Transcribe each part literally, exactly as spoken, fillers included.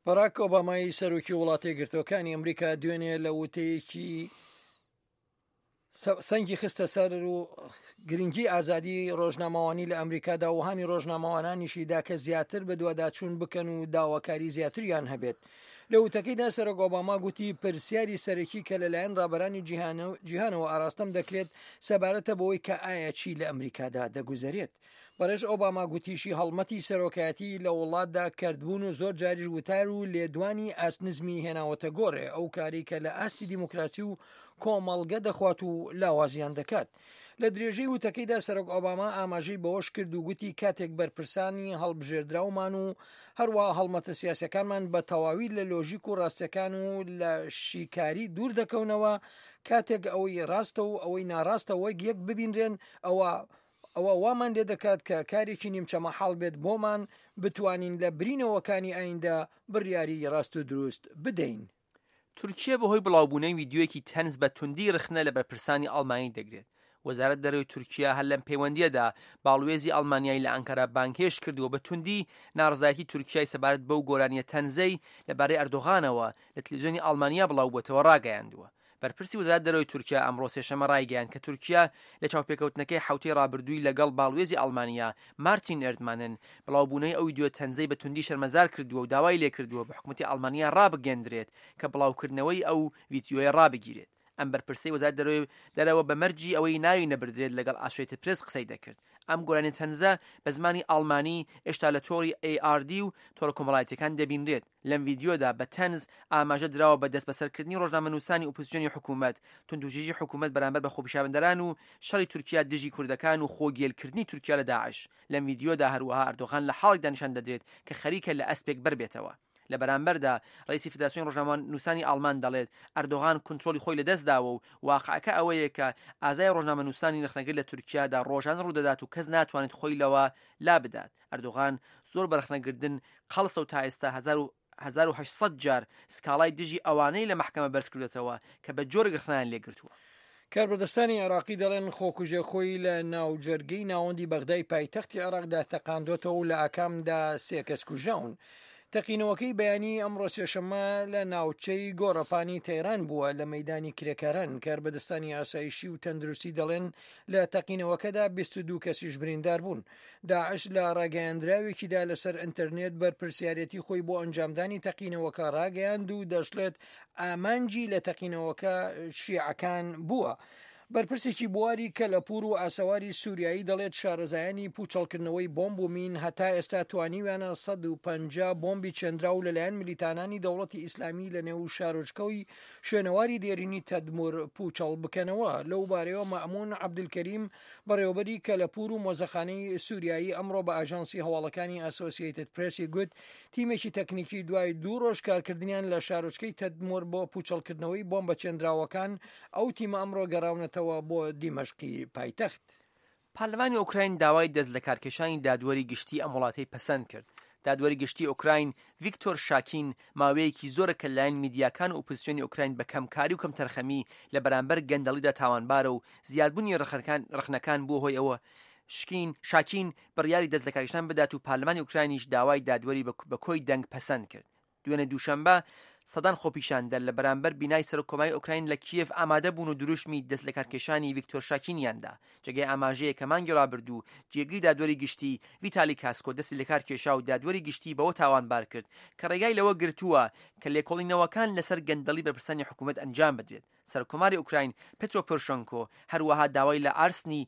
بەراک ئۆبامای سەرۆکی وڵاتە یەکگرتووەکانی ئەمریکا دوێنێ لە وتەیەکی سەنگی خستە سەر و گرنگی ئازادی ڕۆژنامەوانی لە ئەمریکادا و هانی ڕۆژنامەوانانیشیدا کە زیاتر بە دوواداچوون بکەن و داواکاری زیاتریان هەبێت. لە وتەکەیدا سەرۆک ئۆباما گوتی پرسیاری سەرەکی کە لەلایەن ڕابەرانی جیهانەوە ئاراستەم دەکرێت سەبارەتە بەوەی کە ئایا چی لە ئەمریکادا دەگوزارێت. بەڕێز ئۆباما گوتیشی هەڵمەتی سەرۆکایەتی لە وڵاتدا کردبوون و زۆر جاریش وتار و لێدوانی ئاسنزمی هێناوەتە گۆڕێ ئەو کاری کە لە ئاستی دیموکراسی و کۆمەڵگە دەخوات و لاوازیان دەکات. لە درێژەی وتەکەیدا سەرۆک ئۆباما ئاماژەی بەوەش کرد و گوتی کاتێک بەرپرسانی هەڵبژێردراومان و هەروە هەڵمەتە سیاسەکانمان بە تەواوی لە لۆژیک و ڕاستیەکان و لە شیکاری دوور دەکەونەوە، کاتێک ئەوەی ڕاستە و ئەوەی ناڕاستە وەک یەک ببینرێن، ئەوە ئەوە وامان لێ دەکات کە کارێکی نیمچەمە حاڵ بێت بۆمان بتوانین لە برینەوەکانی ئایندا بڕیاری ڕاست و دروست بدەین. تورکیا بەهۆی بڵاوبوونەوەی ویدیۆیەکی تەنز بە توندی رخنە لە بەرپرسانی ئەڵمانی دەگرێت. وەزارەت دەرەوەی تورکیا هەر لەم پەیوەندیەدا باڵوێزی ئەڵمانیای لە ئەنکارا بانکێش کردووە بە توندی ناڕزایەتی تورکیای سەبارەت بەو گۆرانیە تەنزەی لەبارەی ئەردۆغانەوە لە تەلەڤیزیۆنی ئەڵمانیا بڵاو بووەتەوە ڕاگەیاندووە. بەرپرسی وەزارەت دەرەوەی تورکیا ئەمڕۆ سێشەمە ڕایگەیاند کە تورکیا لە چاوپێکەوتنەکەی حوتەی ڕابردووی لەگەڵ باڵوێزی ئەڵمانیا مارتین ئێردمانن بڵاوبوونەی ئەو ویدیۆ تەنزەی بە توندی شەرمەزار کردووە و داوای لێ کردووە بە حکوومەتی ئەڵمانیا ڕابگەندرێت کە بڵاوکردنەوەی ئەو ویدیۆیە ڕابگیرێت. ئەم بەرپرسەی وەزارەت دەرەوە بە مەرجی ئەوەی ناوی نەبردرێت لەگەڵ ئاسوێتە پرس قسەی دەکرد. ئەم گۆرانی تەنزە بە زمانی ئەڵمانی هێشتا لە تۆڕی ئێ ئار دی و تۆڕە کۆمەڵایەتیەکان دەبینرێت. لەم ویدیۆدا بە تەنز ئاماژە درراوە بە دەست بەسەرکردنی ڕۆژنامەنووسانی ئۆپۆزیسیۆنی حکوومەت، توندوژیژی حکوومەت بەرامبەر بە خۆپیشاوەندەران و شەڕی تورکیا دژی کوردەکان و خۆگێلکردنی تورکیا لە داعش. لەم ویدیۆدا هەروەها ئەردۆغان لە حاڵێکدا نیشان دەدرێت کە خەریکە لە ئەسپێک بەربێتەوە. لە بەرامبەردا ڕئیسی فیدراسیۆنی ڕۆژنامەنووسانی ئەڵمان دەڵێت ئەردۆغان کنترۆلی خۆی لەدەستداوە و واقعەکە ئەوەیە کە ئازای ڕۆژنامەنووسانی نرخنەگەر لە تورکیادا ڕۆژان ڕوودەدات و کەس ناتوانێت خۆی لەوە لا بدات. ئەردۆغان زۆر بەرخنەگردن قەڵسە و تا ئێستا هەزار و هەشت جار سکاڵای دژی ئەوانەی لە محکەمە بەرز کردێتەوە کە بە جۆرە گرخنیان لێگرتووە. کاربەدەستانی عێراقی دەڵێن خۆکوژێ خۆی لە ناوجەرگەی ناوەندی بەغدای پایتەختی عێراقدا تەقاندۆتەوە و لە ئاکامدا سێ کەس کوژراون. تەقینەوەکەی بەیانی ئەمڕۆ سێشەممە لە ناوچەی گۆڕەپانی تەیران بووە لە مەیدانی کرێکاران. کاربەدەستانی ئاسایشی و تەندروستی دەڵێن لە تەقینەوەکەدا بیست و دوو کەسیش بریندار بوون. داعش لە ڕاگەیاندراوێکیدا لەسەر ئینتەرنێت بەرپرسیارەتی خۆی بۆ ئەنجامدانی تەقینەوەکە ڕاگەیاند و دەشڵێت ئامانجی لە تەقینەوەکە شیعەکان بووە. بەرپرسێکی بواری کە لە پور و ئاسەواری سووریایی دەڵێت شارەزایانی پوچەڵکردنەوەی بۆمب و مین هەتا ئێستا توانیویانە سەد و پەنجا بۆمبی چێندرا و لەلایەن ملیتانانی دەوڵەتی ئیسلامی لە نێو شارۆچکەوی شوێنەواری دێرینی تەدمور پوچەڵ بکەنەوە. لەو بارەوە مەئمون عەبدولکەریم بەڕێوەبەری کە لە پور و مۆزەخانەی سووریایی ئەمڕۆ بە ئاژانسی هەواڵەکانی ئەسۆسیێتد پرێسی گوت تیمێکی تەکنیکی دوای دوو ڕۆژ کارکردنیان لە شارۆچکەی تەدمور بۆ پوچەڵکردنەوەی بۆمبە چێندراوەکان ئەو تیمە ئەمڕۆ گەڕاونەتەوە بۆ دیمەشقی پایتەخت. پارلەمانی ئوکراین داوای دەست لە کارکێشانی دادوەری گشتی ئەم وڵاتەی پەسەند کرد. دادوەری گشتی ئوکراین ڤیکتۆر شاکین ماوەیەکی زۆرە کە لایەن میدیاکان و ئۆپۆزیسیۆنی ئوکراین بە کەمکاری و کەم تەرخەمی لە بەرامبەر گەندەڵیدا تاوانبارە و زیادبوونی ڕخنەکان بۆ هۆی ئەوە شکین شاکین بڕیاری دەست لە کارکێشان بدات و پارلەمانی ئوکراینیش داوای دادوەری بە کۆی دەنگ پەسەند کرد. دوێنێ دووشەمبە سەدان خۆپیشاندە لە بەرامبەر بینای سەرۆکۆماری ئوکراین لە کیف ئامادە بوون و دروشمی دەست لە کارکێشانی ڤیکتۆر شاکینیاندا. جێگەی ئاماژەیە کە مانگی ڕابردوو جێگری دادوەری گشتی ڤیتالی کاسکۆ دەستی لە کار کێشا و دادوەری گشتی بەوە تاوانبار کرد کە ڕێگای لەوە گرتووە کە لێکۆڵینەوەکان لەسەر گەندەڵی بەرپرسانی حکوومەت ئەنجام بدرێت. سەرۆکۆماری ئوکراین پێترۆ پۆرۆشێنکۆ هەروەها داوای لە ئارسنی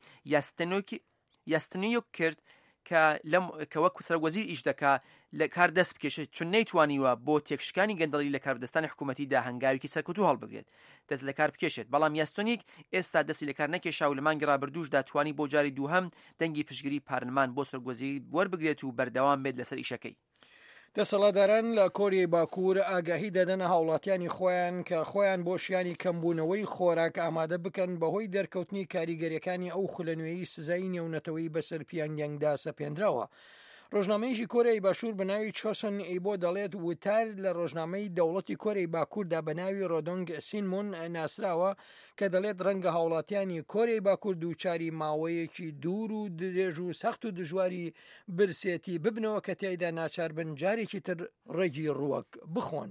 یاستەنیۆک کرد کە وەکو سەرۆکوەزیر ئیش دەکا لە کار دەست بکێشێت چون نەیتوانیوە بۆ تێکشکانی گەندەڵی لە کاربەدەستانی حکوومەتیدا هەنگاوێکی سەرکەوتوو هەڵبگرێت دەست لە کار بکێشێت. بەڵام یاستۆنیک ئێستا دەستی لە کار نەکێشا و لە مانگی ڕابردووشدا توانی بۆ جاری دووهەم دەنگی پشتگیری پارلەمان بۆ سەرۆکوەزیری وەربگرێت و بەردەوام بێت لەسەر ئیشەکەی. دەسەڵاتداران لە کۆریای باکوور ئاگاهی دەدەنە هاوڵاتیانی خۆیان کە خۆیان بۆ شیانی کەمبوونەوەی خۆراک ئامادە بکەن بەهۆی دەرکەوتنی کاریگەریەکانی ئەو خولەنوێیی سزایی نێونەتەوەی بەسەر پیانگیانگدا سەپێنراوە. ڕۆژنامەیەکی کۆریای باشوور بە ناوی چۆسن ئیبۆ دەڵێت وتار لە ڕۆژنامەی دەوڵەتی کۆریای باکووردا بە ناوی ڕۆدۆنگ سینمون ناسراوە کە دەڵێت ڕەنگە هاوڵاتیانی کۆریای باکوور دووچاری ماوەیەکی دوور و درێژ و سەخت و دژواری برسێتی ببنەوە کە تیایدا ناچار بن جارێکی تر ڕێگی ڕووەک بخۆن.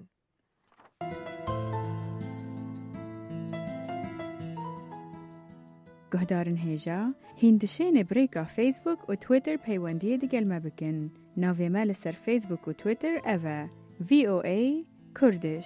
گهدارن هێژا هیندشێنێ برێکا فیسبوک و تویتر پەیوەندیە دگەلمە بکن. ناوێمە لەسەر فیسبوک و تویتر ئەڤە ڤی ئۆ ئەی کوردش.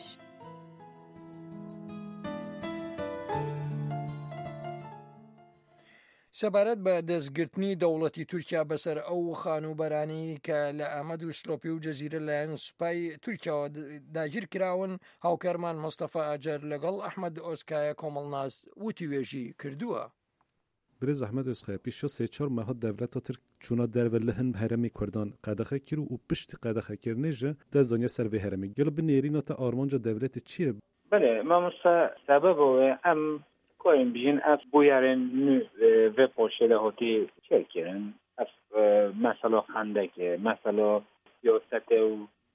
سەبارەت بە دەستگرتنی دەوڵەتی تورکیا بەسەر ئەو خانوبەرانی کە لە ئەمەد و سلۆپی و جەزیرە لایەن سوپای تورکیاوە داگیر کراون، هاوکارمان مۆستەفا ئاجەر لەگەڵ ئەحمەد ئۆسکایە کۆمەڵناس وتی وێژی کردووە. برێز ئەحمەد ئۆسکایە پیشۆ سێ چوار ماهە دەوڵەتە تورک چوونە دەرەوە لە هەن هەرەمی کوردان قەدەخە کرد و پشتی قەدەخەکردنێژە دەستزانیە سەروێ هەرەمی گەل بنێرینەوە ئارمانجا دەوڵەتی چییە؟ بەێ مامۆستا سەبەبەوە ئەم کوین بژین اف بویارن نو و پوشه له هاتی چه کردن اف مثلا خندکه مثلا سیاست و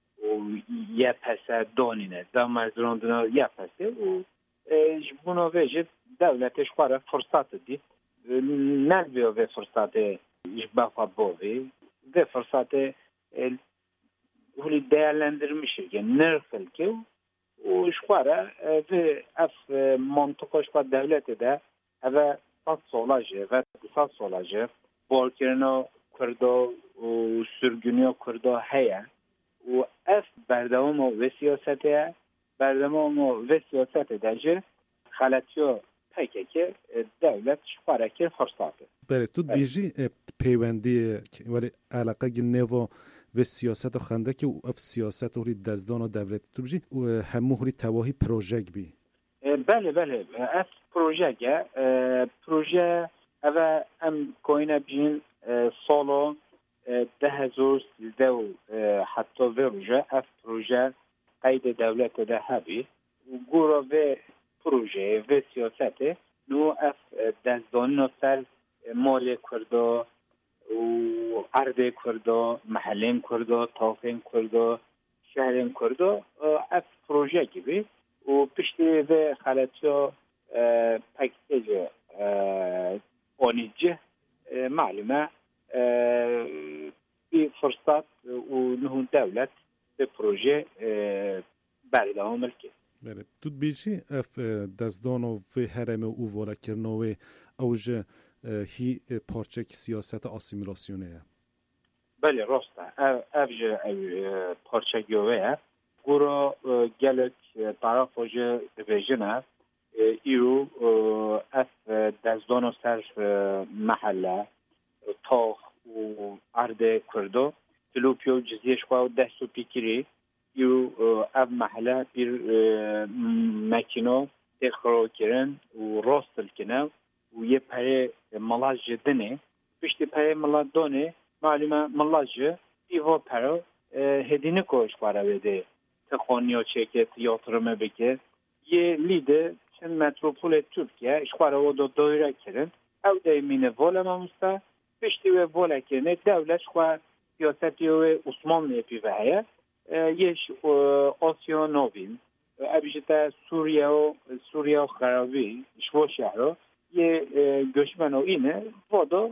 یه پسه دانینه دا مزراندنا یه پسه و بنا وجد دولتش خواره فرصت دید نبیا و فرصت بخوا باوی و فرصت هلی değerlendirmiştir که نرخل که و شخواره و اف منطقه شخوار دولت ده اوه سات سالاجه و سات سالاجه بالکرنا کرده و سرگونی کرده هیا و اف بردوام و سیاسته بردوام و سیاسته ده جه خلطیو پکه که دولت شخواره که فرصاته بله تو بیجی پیوندی ولی علاقه گنیو و سیاست و خنده که اف سیاست و دزدان و دولت تو بجی همه هری تواهی پروژه بی. بله بله اف پروژه پروژه اوه ام کوینه بین سالو ده هزار سیزده و حتی و روژه اف پروژه قید دولت ده هبی و گورا و پروژه و سیاست نو اف دزدان و سر مال کرده و عرض کرده، محلین کرده، تافین کرده، شهرین کرده، اف پروژه gibi و پشتی و خلطیا پکیج آنیجه معلومه bir fırsat و نهون دولت به پروژه بردام ملکی. بله. تو بیشی اف دزدان و هرم و وارا کرنوی اوج هی پارچه سیاست آسیمیلاسیونه. بله راسته. اوج پارچه گیوه گورا گلک طرفوج ویژنه ایرو اف دزدان و سر محله تاخ و عرض کردو تلوپیو جزیش خواهد دستو پیکری ایرو اف محله بیر مکینو تخرو کرن و راستل کنه و یه پره ملاج دنه پشت پره ملاج دونه معلومه ملاج ایوا پره هدینه کوش پاره بده تخونیو چکت یاترمه بکه یه لیده چند متروپول ترکیه اشخواره و دو دایره کرن او دیمینه والا ممسته پشتی و والا کنه دولت خواه سیاستی و عثمانی پیوه هیا یش آسیا نوین ابیجتا سوریه و سوریه و خرابی شو شهر یه göçmen o yine bu da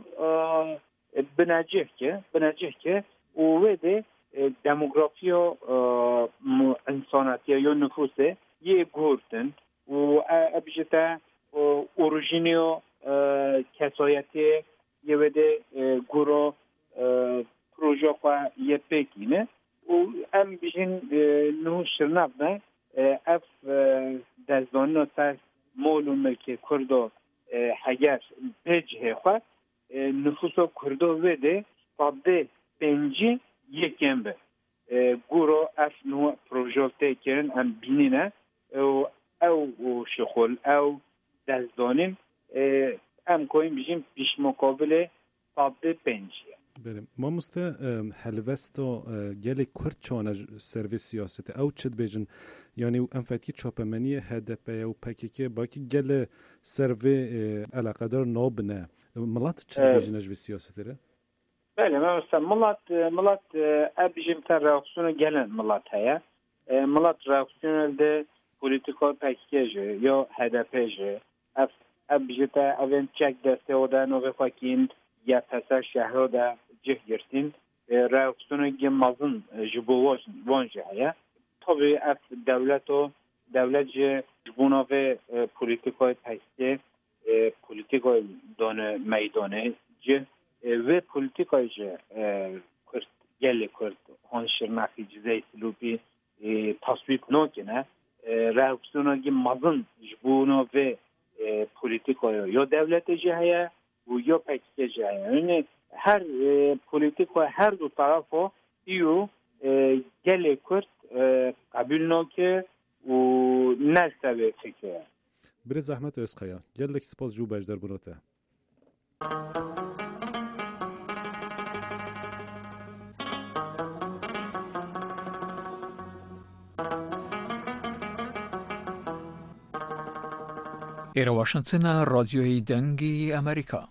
benecek ki benecek ki o ve de demografiya insanatiye yo nüfusu ye gurtun o abijete orijiniyo kesayeti ye ve de guru proje kwa ye pekine o em bijin nu şırnavne af dezdonno tas molum ki kurdo هگر بجه خواهد نفوس کرده وده طبده پنجی یکم به گورو اف نوع پروژه کرن ام بینینه او شخول او دزدانیم ام کویم بجیم پیش مقابل طبده پنجیه بله ما مسته هلوستا گلی کرد چانه سرویس سیاست او چد بیجن یعنی ام فتکی چاپمنی هدپه و پکیکه باکی گل سروی علاقه دار نابنه ملات چد بیجن اجوی سیاسته ره؟ بله مثلا ملت ملت ابجیم تر راکسون گلن ملت هیا ملت راکسون ده پولیتیکا پکیج یا هدفش اف ابجتا اون چک دسته و ده نوه فاکین یا پسر شهر ده جه گرتین راکسون گم مازن جبوش وانجه هیا tabii ev devlet o devlet ji buna ve politikayı pekte politikayı done meydane ji ve politikayı ji kurt gelli kurt hanşir nafi cizey lupi tasvip nokine reaksiyona gi mazın buna ve politikayı yo devlete ji heye bu yo pekte ji heye yani her politika her du tarafo iyu gelli kurt قبول نکه و نستوه فکر بر زحمت اسخیا گلک سپاس جو بجدر بروته ئێرە واشنگتنە ڕادیۆی دەنگی ئەمریکا.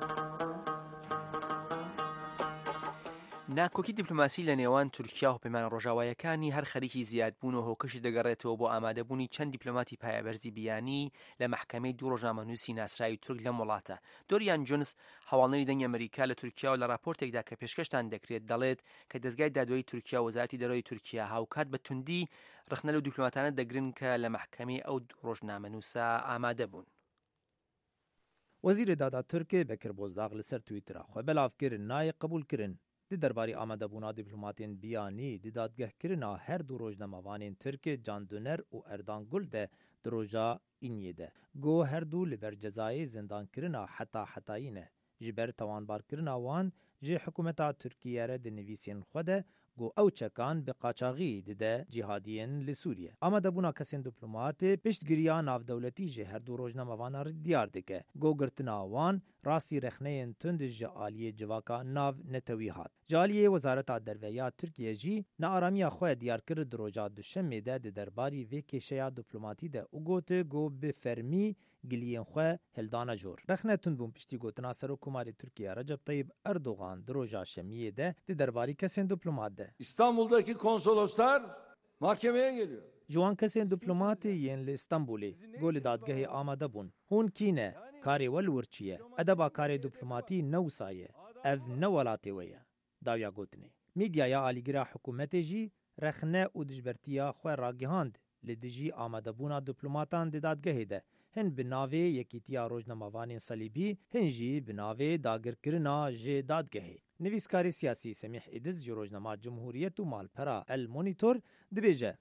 ناکۆکی دیپلۆماسی لە نێوان تورکیا و پەیمانە ڕۆژاوایەکانی هەر خەریکی زیادبوون و هۆکەش دەگەڕێتەوە بۆ ئامادەبوونی چەند دیپلۆماتی پایەبەرزی بیانی لە مەحکەمەی دوو ڕۆژنامەنووسی ناسراوی تورک لەم وڵاتە. دۆریان جۆنس هەواڵنەری دەنگی ئەمریکا لە تورکیا و لە راپۆرتێکدا کە پێشکەشتان دەکرێت دەڵێت کە دەستگای دادوەری تورکیا و وەزارەتی دەرەوەی تورکیا هاوکات بە توندی ڕخنە لەو دیپلۆماتانە دەگرن کە لە مەحکەمەی ئەو ڕۆژنامەنووسە ئامادەبوون. وەزیرە دادا تورکێ بەکر بۆزداغ لەسەر تویترا خۆ بەلافکردن نایە قبولکردن di derbarî amedebûna dîplomatên biyanî di dadgehkirina her du rojnamavanên Tirkê Can Düner û Erdan Gul de di roja Înyê de. Got her du li ber cezayê zindankirina heta hetayî ne. Ji ber tawanbarkirina wan ji hikûmeta Tirkiye re di nivîsên xwe de got ew çekan bi qaçaxî dide cîhadiyên li Sûriye. Amedebûna kesên dîplomatê piştgiriya navdewletî ji her du rojnamavanan re diyar dike. Got girtina wan rastî rexneyên tund ji aliyê civaka nav netewî hat. Ji aliyê Wezareta Derve ya Tirkiye jî nearamiya xwe diyar kir di roja duşemê de di derbarî vê kêşeya dîplomatî de û gote got bi fermî giliyên xwe hildana jor. Rexne tund bûn piştî gotina Serokkomarê Tirkiye Recep Tayyip Erdogan di roja şemiyê de di derbarî kesên dîplomat de. İstanbul'daki konsoloslar mahkemeye geliyor. Ji wan kesên dîplomatê yên li İstanbulê got li dadgehê amade bûn. Hûn kî ne? Karê we li wir çi ye? Edeba karê dîplomatî ne wisa ye? Ev ne welatê we ye? Dawiya gotinê. Mîdyaya alîgira hikûmetê jî rexne û dijbertiya xwe ragihand li dijî amedebûna dîplomatan di dadgehê de. Hin bi navê Yekîtiya Rojnamavanên Salîbî, hin jî bi navê dagirkirina ji dadgehê. Nivîskarê siyasî Semîh Îdiz ji rojnama Cumhuriyet û Malpera El Monitor dibêje.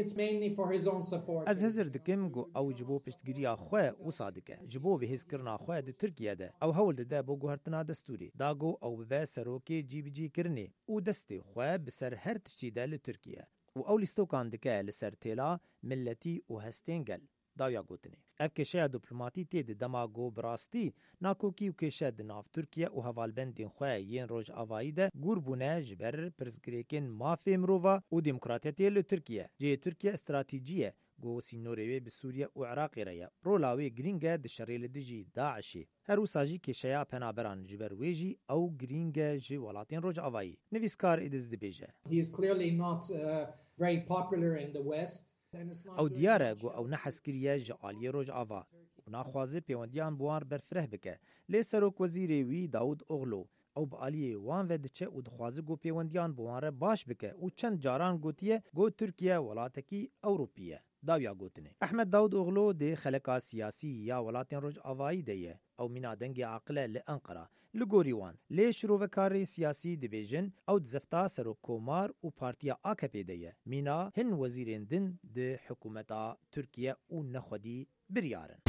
Ez hezir dikim got ew ji bo piştgiriya xwe wisa dike. Ji bo bihêzkirina xwe di Tirkiye de ew hewl dide bo guhertina destûrê. Da got ew bibe serokê cîbicîkirinê û destê xwe bi ser her tiştî de li Tirkiye. û ew lîstokan dike li ser têla milletî û hestên gel. Dawiya gotinê. Ev kêşeya dîplomatî tê di dema got bi rastî nakokî û kêşe di nav Tirkiye û hevalbendên xwe yên rojavayî de gûr bûne ji ber pirsgirêkên mafê mirova û demokratiyetê li Tirkiye. Cihê Tirkiye stratîjî ye got sînorê wê bi Sûriye û Iraqê re ye. Rola wê girîng e di şerê li dijî Daişê. Her wisa jî kêşeya penaberan ji ber wê jî ew girîng e ji welatên rojavayî. Nivîskar Îdiz dibêje. He is clearly not uh, very popular in the West. Ew diyar e got ew nehezkiriye ji aliyê Rojava û naxwaze pêwendiyan bi wan berfireh bike. Lê Serokwezîrê wî Daud Oğlo ew bi aliyê wan ve diçe û dixwaze got pêwendiyan bi wan re baş bike û çend caran gotiye got Tirkiye welatekî Ewropî ye. Dawiya gotinê. Ehmed Daud Oğlo dê xeleka siyasî ya welatên Rojavayî de ye. Ew mîna dengê aqile li Enqera. Li gorî wan lê şirovekarê siyasî dibêjin ew di zefta Serokkomar û Partiya A K P de ye. Mîna hin wezîrên din di hikûmeta Tirkiye û nexwedî biryarin.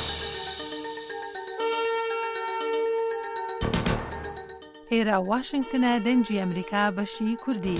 ئێرە واشنگتنە دەنگی ئەمریکا بەشی کوردی.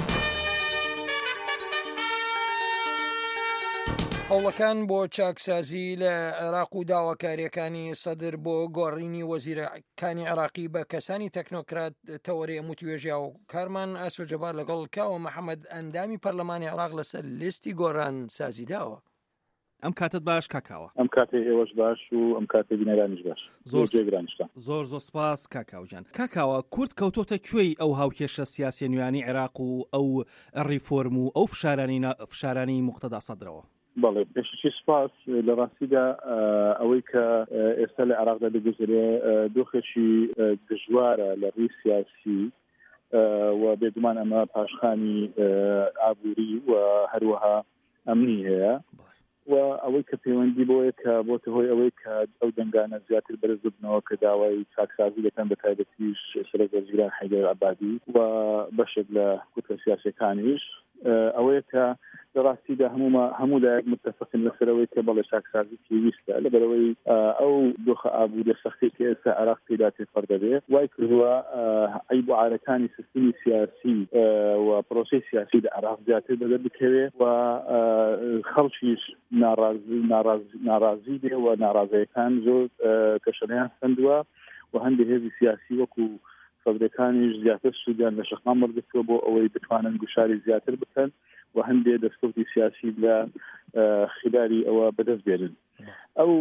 هەوڵەکان بۆ چاکسازی لە عێراق و داواکاریەکانی سەدر بۆ گۆڕینی وەزیرەکانی عێراقی بە کەسانی تەکنۆکرات تەوەری هەموو توێژیا و کارمان ئاسۆجەبار لەگەڵ کاوە محەممەد ئەندامی پەرلەمانی عێراق لەسەر لیستی گۆڕان سازی داوە. ئەم کاتت باش کاکاوە. ئەم کاتێ ئێوەش باش و ئەم کاتێ بینەرانیش باش. زۆر جێگرانیشتە. زۆر زۆر سپاس کاکاوجان. کاکاوە کورد کەوتۆتە کوێی ئەو هاوکێشە سیاسی نوێیانی عێراق و ئەو ڕیفۆرم و ئەو فشارانی فشارانی موقتەدا سەدرەوە. بەڵێ پێشی سپاس لە ڕاستیدا ئەوەی کە ئێستا لە عێراقدا دەگوزرێ دۆخێکی دژوارە لە ڕووی سیاسی و بێگومان ئەمە پاشخانی ئابووری و هەروەها ئەمنی هەیە و ئەوەی کە پەیوەندی بۆیە کە بۆتە هۆی ئەوەی کە ئەو دەنگانە زیاتر بەرز ببنەوە کە داوای چاکسازی دەکەن بە تایبەتیش سەرۆک وەزیران حەیدەر عەبادی و بەشێک لە کۆتە سیاسیەکانیش ئەوەیە کە لە ڕاستیدا هەموو لایەک متفقین لەسەرەوەی کە بەڵێ چاکسازی پێویستە لەبەرەوەی ئەو دۆخە ئابووری سەختی کە ئێستا عێراق پێدا تێپەڕ دەبێت وای کردووە عەیب و عارەکانی سیستمی سیاسی و پرۆسەی سیاسی لە عێراق زیاتر بەدەر بکەوێت و خەڵکیش ناڕازی بێ و ناڕازیەکان زۆر کەشەنەیان سندووە و هەندێک هێزی سیاسی وەکو سەدرەکانیش زیاتر سوودیان لە شەقام وەرگرتووە بۆ ئەوەی بتوانن گوشاری زیاتر بکەن و هەندێک دەستکەوتی سیاسی لە خلاری ئەوە بەدەست بێنن. ئەو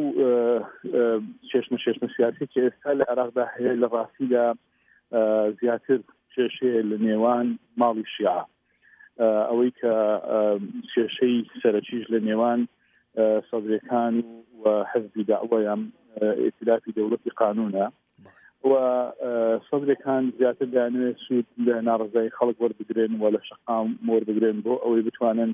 چێشمە چێشمە سیاسی کە ئێستا لە عێراقدا هەیە لە ڕاستیدا زیاتر کێشەیە لە نێوان ماڵی شیعە ئەوەی کە کێشەی سەرەکیش لە نێوان سەدرەکان و حەزبی داعوەیان ئێتلافی دەوڵەتی قانونە و سەدرەکان زیاتر دەیانوێت سوود لە ناڕزایی خەڵک وەربگرن و لە شەقام وەربگرن بۆ ئەوەی بتوانن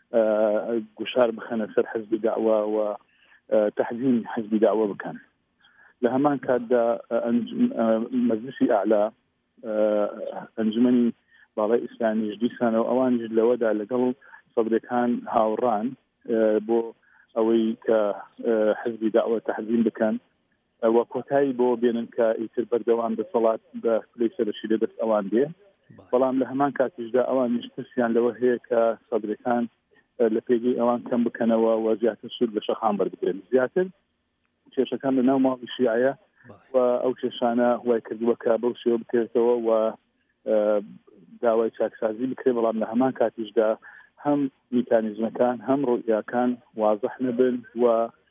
گوشار بخەنە سەر حەزبی داعوە و تەحزین حەزبی داعوە بکەن. لە هەمان کاتدا مەجلیسی ئاعلا ئەنجومەنی باڵای ئیسلامیش دیسانەوە ئەوانیش لەوەدا لەگەڵ سەدرەکان هاوڕان بۆ ئەوەی کە حەزبی داعوە تەحزین بکەن و کۆتایی بۆ بێنن کە ئیتر بەردەوام دەسەڵات بە پلەی سەرەکی لە دەست ئەوان بێ بەڵام لە هەمان کاتیشدا ئەوان نیشترسیان لەوە هەیە کە سەدرەکان لە پێگەی ئەوان کەم بکەنەوە و زیاتر سوود لە شەقام بەربگرن. زیاتر کێشەکان لە ناو ماڵی شیعەیە و ئەو کێشانە وای کردووە کە بەو شێوە بکرێتەوە و داوای چاکسازی بکرێت بەڵام لە هەمان کاتیشدا هەم میکانیزمەکان هەم ڕوئیاکان وازەح نەبن و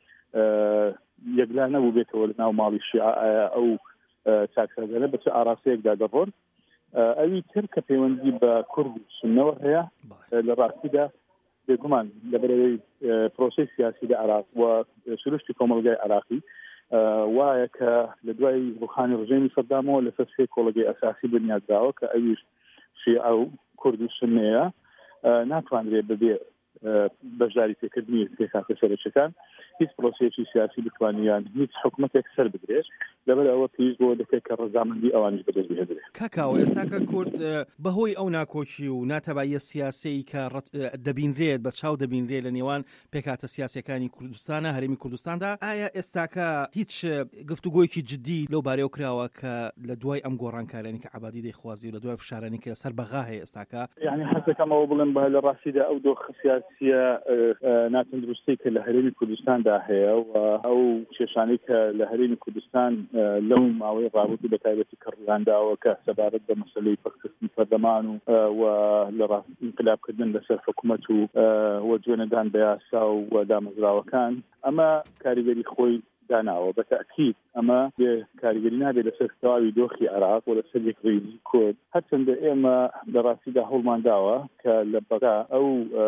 یەکلا نەبوو بێتەوە لە ناو ماڵی شیعە ئەو چاکسازانە بە چه ئاراسەیەکدا دەڕۆن. ئەوی تر کە پەیوەندی بە کورد و سوننەوە هەیە لە ڕاستیدا بێگومان لەبەرەوەی پرۆسەی سیاسی لە عێراق و سروشتی کۆمەڵگای عێراقی وایە کە لە دوای ڕوخانی ڕژێمی سەدامەوە لەسەر سێ کۆڵگەی ئەساسی بنیادراوە کە ئەویش شیعە و کورد و سوننەیە ناتوانرێت ببێ بەشداری پێکردنی پێکهاتە سەرچەکان هیچ پرۆسەیەکی سیاسی بتوانیان هیچ حکومەتێک سەر بگرێت لەبەر ئەوە پێویست بۆ دەکەێت کە ڕەزامەندی ئەوانش بەدەست بهێنرێت. کاکاوە ئێستا کە کورد بەهۆی ئەو ناکۆچی و ناتەباییە سیاسی کە دەبینرێت بە چاو دەبینرێت لە نێوان پێکهاتە سیاسیەکانی کوردستانە هەرێمی کوردستاندا ئایا ئێستاکە هیچ گفتوگۆیەکی جدی لەو بارەوە کراوە کە لە دوای ئەم گۆڕانکارانی کە عەبادی دەیخوازی لە دوای فشارانی کە سەر بەغا هەیە ئێستاکە یعنی حەزەکەمەوە بڵێم بە لە ڕاستیدا ئەو دۆخ سیاسیە ناتەندروستی کە لە هەرێمی کوردستاندا هەیە و ئەو کێشانەی کە لە هەرێمی کوردستان لەو ماوەی ڕابردوو بە تایبەتی کڕلانداوە کە سەبارەت بە مەسەلەی پەرکردنی پەرلەمان و لە ڕاست انقلابکردن لەسەر حکوومەت و وەجوێنەدان بە یاسا و دامەزراوەکان ئەمە کاریگەری خۆی داناوە بە تەکید ئەمە بێ کاریگەری نابێت لەسەر تەواوی دۆخی عێراق و لەسەر یەکڕێزی کورد هەرچەندە ئێمە لە ڕاستیدا هەوڵمان داوە کە لە بەغا ئەو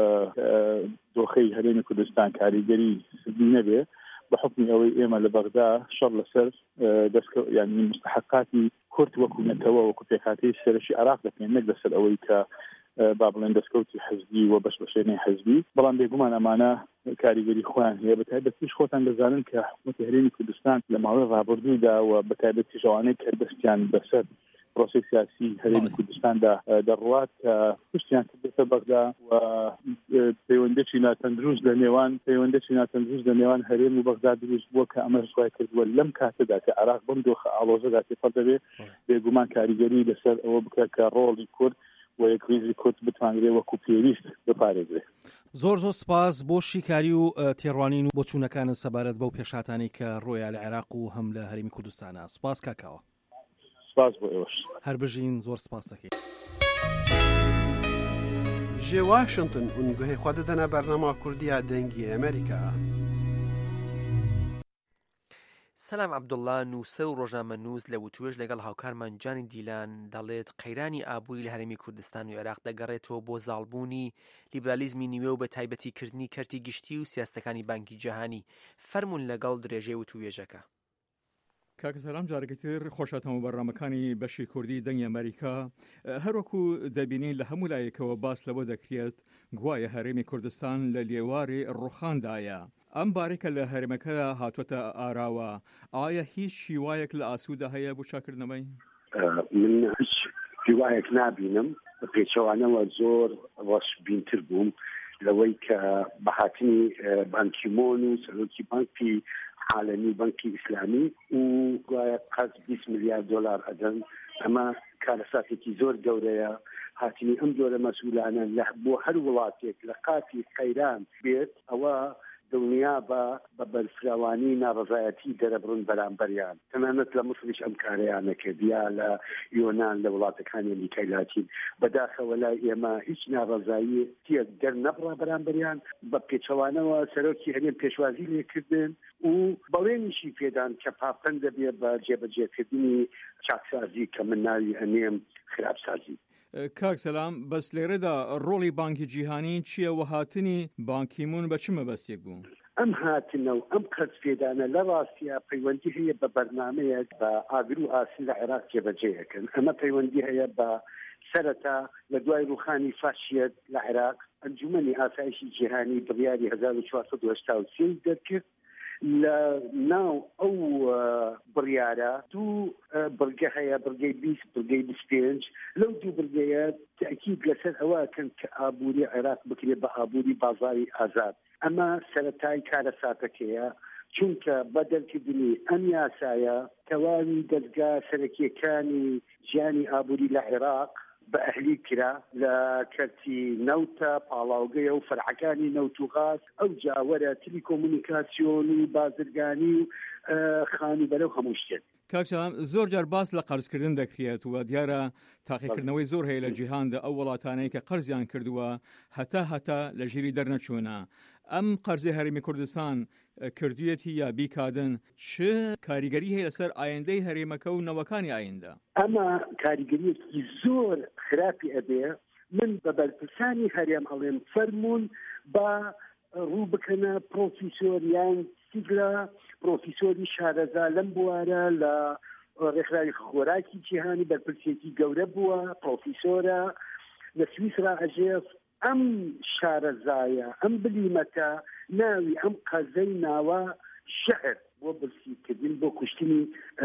دۆخەی هەرێمی کوردستان کاریگەری سدی نەبێ بە حکمی ئەوەی ئێمە لە بەغدا شەڕ لەسەر یعنی مستحقاتی کورد وەکو نەتەوە وەکو پێکهاتەی سەرەکی عێراق دەکەین نەک لەسەر ئەوەی کە با بڵێن دەستکەوتی حەزبی و بەش بەشێنەی حەزبی بەڵام بێگومان ئەمانە کاریگەری خۆیان هەیە بەتایبەتیش خۆتان دەزانن کە حکوومەتی هەرێمی کوردستان لە ماوەی ڕابردوودا و بەتایبەتی ژەوانەی کە دەستیان بەسەر پرۆسەی سیاسی هەرێمی کوردستاندا دەڕوات کە پشتیان کردێتە بەغدا و پەیوەندێکی ناتەندروست لە نێوان پەیوەندێکی ناتەندروست لە نێوان هەرێم و بەغدا دروست بووە کە ئەمە سوای کردووە لەم کاتەدا کە عێراق بەم دۆخە ئاڵۆزەدا تێپەڕ دەبێت بێگومان کاریگەری لەسەر ئەوە بکە کە ڕۆڵی کورد و یەکریزی کورد بتوانرێت وەکو پێویست بپارێزرێت. زۆر زۆر سپاس بۆ شیکاری و تێڕوانین و بۆ چوونەکانن سەبارەت بەو پێشاتانی کە ڕۆیە لە عێراق و هەم لە هەرێمی کوردستانە. سپاس کاکاوە. سپاس بۆ ئێوەش. هەر بژین زۆر سپاس دەکەین. جي واشنطن ونگوهی خود دنا برنامه کردی دنگی امریکا. سلام عبدوڵڵا نووسە و ڕۆژنامە نووس لە وتوێژ لەگەڵ هاوکارمان جانی دیلان دەڵێت قەیرانی ئابووری لە هەرێمی کوردستان و عێراق دەگەڕێتەوە بۆ زاڵبوونی لیبرالیزمی نیوێ و بە تایبەتیکردنی کەرتی گشتی و سیاستەکانی بانکی جیهانی. فەرموون لەگەڵ درێژەی وتوێژەکە. کاکە سەلام جارێکتر خۆشاتەوە بەڕامەکانی بەشی کوردی دەنگی ئەمریکا. هەروەکو دەبینین لە هەموو لایەکەوە باس لەوە دەکرێت گوایە هەرێمی کوردستان لە لێواری ڕوخاندایە. ئەم بارێکە لە هەرێمەکە هاتوۆتە ئاراوە، ئایا هیچ شیوایەک لە ئاسوودە هەیە بۆ چاکردنەوەی؟ من هیچ شیوایەک نابینم، بە پێچەوانەوە زۆر ڕەشبینتر بووم لەوەی کە بەهاتنی بانکیمۆن و سەرۆکی بانکی عالمی بانکی ئیسلامی و گوایە قەت بیست میلیارد دۆلار ئەدەن. ئەمە کارەساتێکی زۆر گەورەیە. هاتنی ئەم جۆرە مەسئولانە لە بۆ هەر وڵاتێک لە قاتی قەیران بێت، ئەوە دڵنیا بە بە بەرفراوانی ناڕەزایەتی دەرەبڕن بەرامبەریان. تەنانەت لە مصریش ئەم کارەیانە کردیا، لە یۆنان، لە وڵاتەکانی ئەمریکای لاتین. بەداخەوە لای ئێمە هیچ ناڕەزایەتیەک دەرنەبڕا بەرامبەریان. بە پێچەوانەوە سەرۆکی هەرێم پێشوازی لێکردن و بەڵێنیشی پێدان کە پاپەن دەبێت بە جێبەجێکردنی چاکسازی کە من ناوی ئەنێم خراپسازی. کاک سەلام، بەس لێرەدا ڕۆڵی بانکی جیهانی چییە و هاتنی بانکیمون بە چ مەبەستێک بوو؟ ئەم هاتنە و ئەم قەرزپێدانە لە ڕاستیە پەیوەندی هەیە بە بەرنامەیەک بە ئاگر و ئاسی لە عێراق جێبەجێیەکەن. ئەمە پەیوەندی هەیە بە سەرەتا لە دوای ڕوخانی فاشیەت لە عێراق ئەنجومەنی ئاسایشی جیهانی بڕیاری هەزار و چوارسەد و هەشتا و سێ دەرکرد. لە ناو ئەو بڕیارە دوو بڕگە هەیە، بڕگەی بیست، بڕگەی بیست و پێنج. لەو دوو بڕگەیە تاکید لەسەر ئەوەکەن کە ئابووری عێراق بکرێت بە ئابووری بازاری ئازاد. ئەمە سەرەتای کارەساتەکەیە، چونکە بە دەرکردنی ئەم یاسایە تەواوی دەرگا سەرەکیەکانی ژیانی ئابووری لە عێراق بە ئەهلی کرا لە کەرتی نەوتە، پاڵاوگەیە و فەرعەکانی نەوت و غاز، ئەو جاوەرە تیلیکۆمونیکاسیۆن و بازرگانی و خانوبەرە و هەموو شتێک. کاکسەلام، زۆر جار باس لە قەرزکردن دەکرێت و دیارە تاقیکردنەوەی زۆر هەیە لە جیهاندا ئەو وڵاتانەی کە قەرزیان کردووە هەتا هەتا لە ژیری دەرنەچوونە. ئەم قەرزی هەرێمی کوردستان کردویەتی یا بیکادن چ کاریگەری هەیە لەسەر ئایندەی هەرێمەکە و نەوەکانی ئایندا؟ ئەمە کاریگەریەکی زۆر خراپی ئەبێ. من بە بەرپرسانی هەرێم ئەڵێم فەرمونون بە ڕوو بکەنە پرۆفیسۆریان سیگرا، پرۆفیسۆری شارەزا لەم بوارە لە ڕێکخراوی خۆراکی جیهانی بەرپرسێکی گەورە بووە، پرۆفیسۆرە لە سویسرا ئەژێف. ئەم شارەزایە، ئەم بلیمەتە ناوی ئەم قەزەی ناوە شەعر بۆ برسیکردن بۆ کوشتنی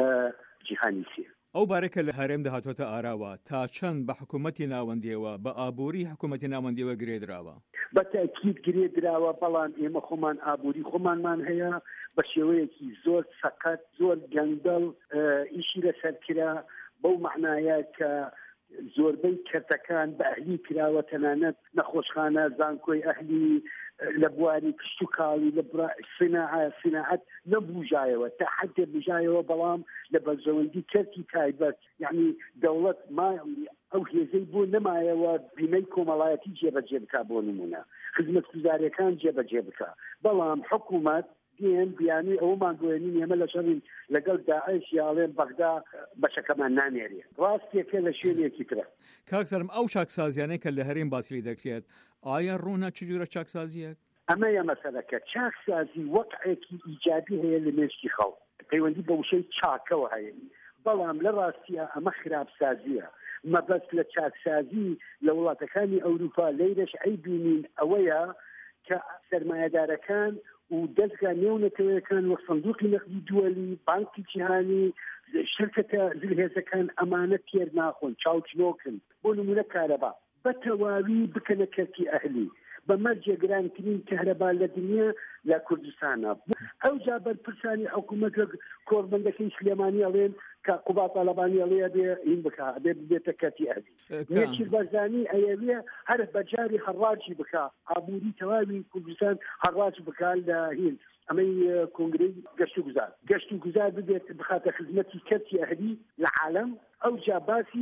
جیهانی سێ. ئەو بارێکە لە هەرێم داهاتوۆتە ئاراوە تا چەند بە حکوومەتی ناوەندیەوە بە ئابووری حکوومەتی ناوەندیەوە گرێدراوە؟ بە تاکید گرێدراوە، بەڵام ئێمە خۆمان ئابووری خۆمانمان هەیە بە شێوەیەکی زۆر سەقەت، زۆر گەندەڵ ئیشی لەسەر کرا، بەو معنایە کە زۆربەی کەرتەکان بە ئەهلی کراوە، تەنانەت نەخۆشخانە زانکۆی ئەهلی لە بواری کشت و کاڵی لە سیناعەت نەبوژایەوە تا حدێ بژایەوە، بەڵام لە بەرژەوەندی کەرتی تایبەت، یعنی دەوڵەت ما ئەو هێزەی بۆ نەمایەوە بیمەی کۆمەڵایەتی جێبەجێ بکا، بۆ نمونە خزمەتگوزاریەکان جێبەجێ بکا، بەڵام حکوومەت دێن بیانی ئەومان گوێنین ئێمە لە شەڕین لەگەڵ داعش یاڵێن بەغدا بەشەکەمان نانێرێ. ڕاستێکە لە شوێنێکی ترە. کاکسەرم، ئەو چاکسازیانەی کە لە هەرێم باسی دەکرێت ئایا ڕوونە چ جورە چاکسازیەک؟ ئەمەیە مەسەلەکە. چاکسازی وەقعێکی ئیجابی هەیە لە مێشکی خەڵک، پەیوەندی بە وشەی چاکەوە هەیە، بەڵام لە ڕاستیە ئەمە خراپسازیە. مەبەست لە چاکسازی لە وڵاتەکانی ئەوروپا لەیرەش ئەیبینین ئەوەیە کە سەرمایەدارەکان و دەستگا نێونەتەوەیەکان وەک سندوقی نەقدی دووەلی، بانکی جیهانی، شرکەتە زلهێزەکان ئەمانە تێر ناخۆن، چاوچنۆکن. بۆ نمونە کارەبا بە تەواوی بکەنە کەرتی ئەهلی، بە مەرجە گرانترین کەهرەبا لە دنیا لە کوردستانە. ئەو جا بەرپرسانی حکوومەت لە کۆڕبەندەکەی سلێمانی ئەڵێن کە قوبا تاالبانی ئەڵەیە بێ هین بکە بێ بێتە کەرتی ئەهلی. نێچیر بەرزانی ئەیەوێ هەر بەجاری هەڕاجی بکە، ئابووری تەواوی کوردستان هەڕاج بکە لە هین. ئەمەی کۆنگرەی گەشت و گوزار گەشت و گوزار ببێت بخاتە خزمەتی کەرتی ئەهلی لە عالەم. ئەو جا باسی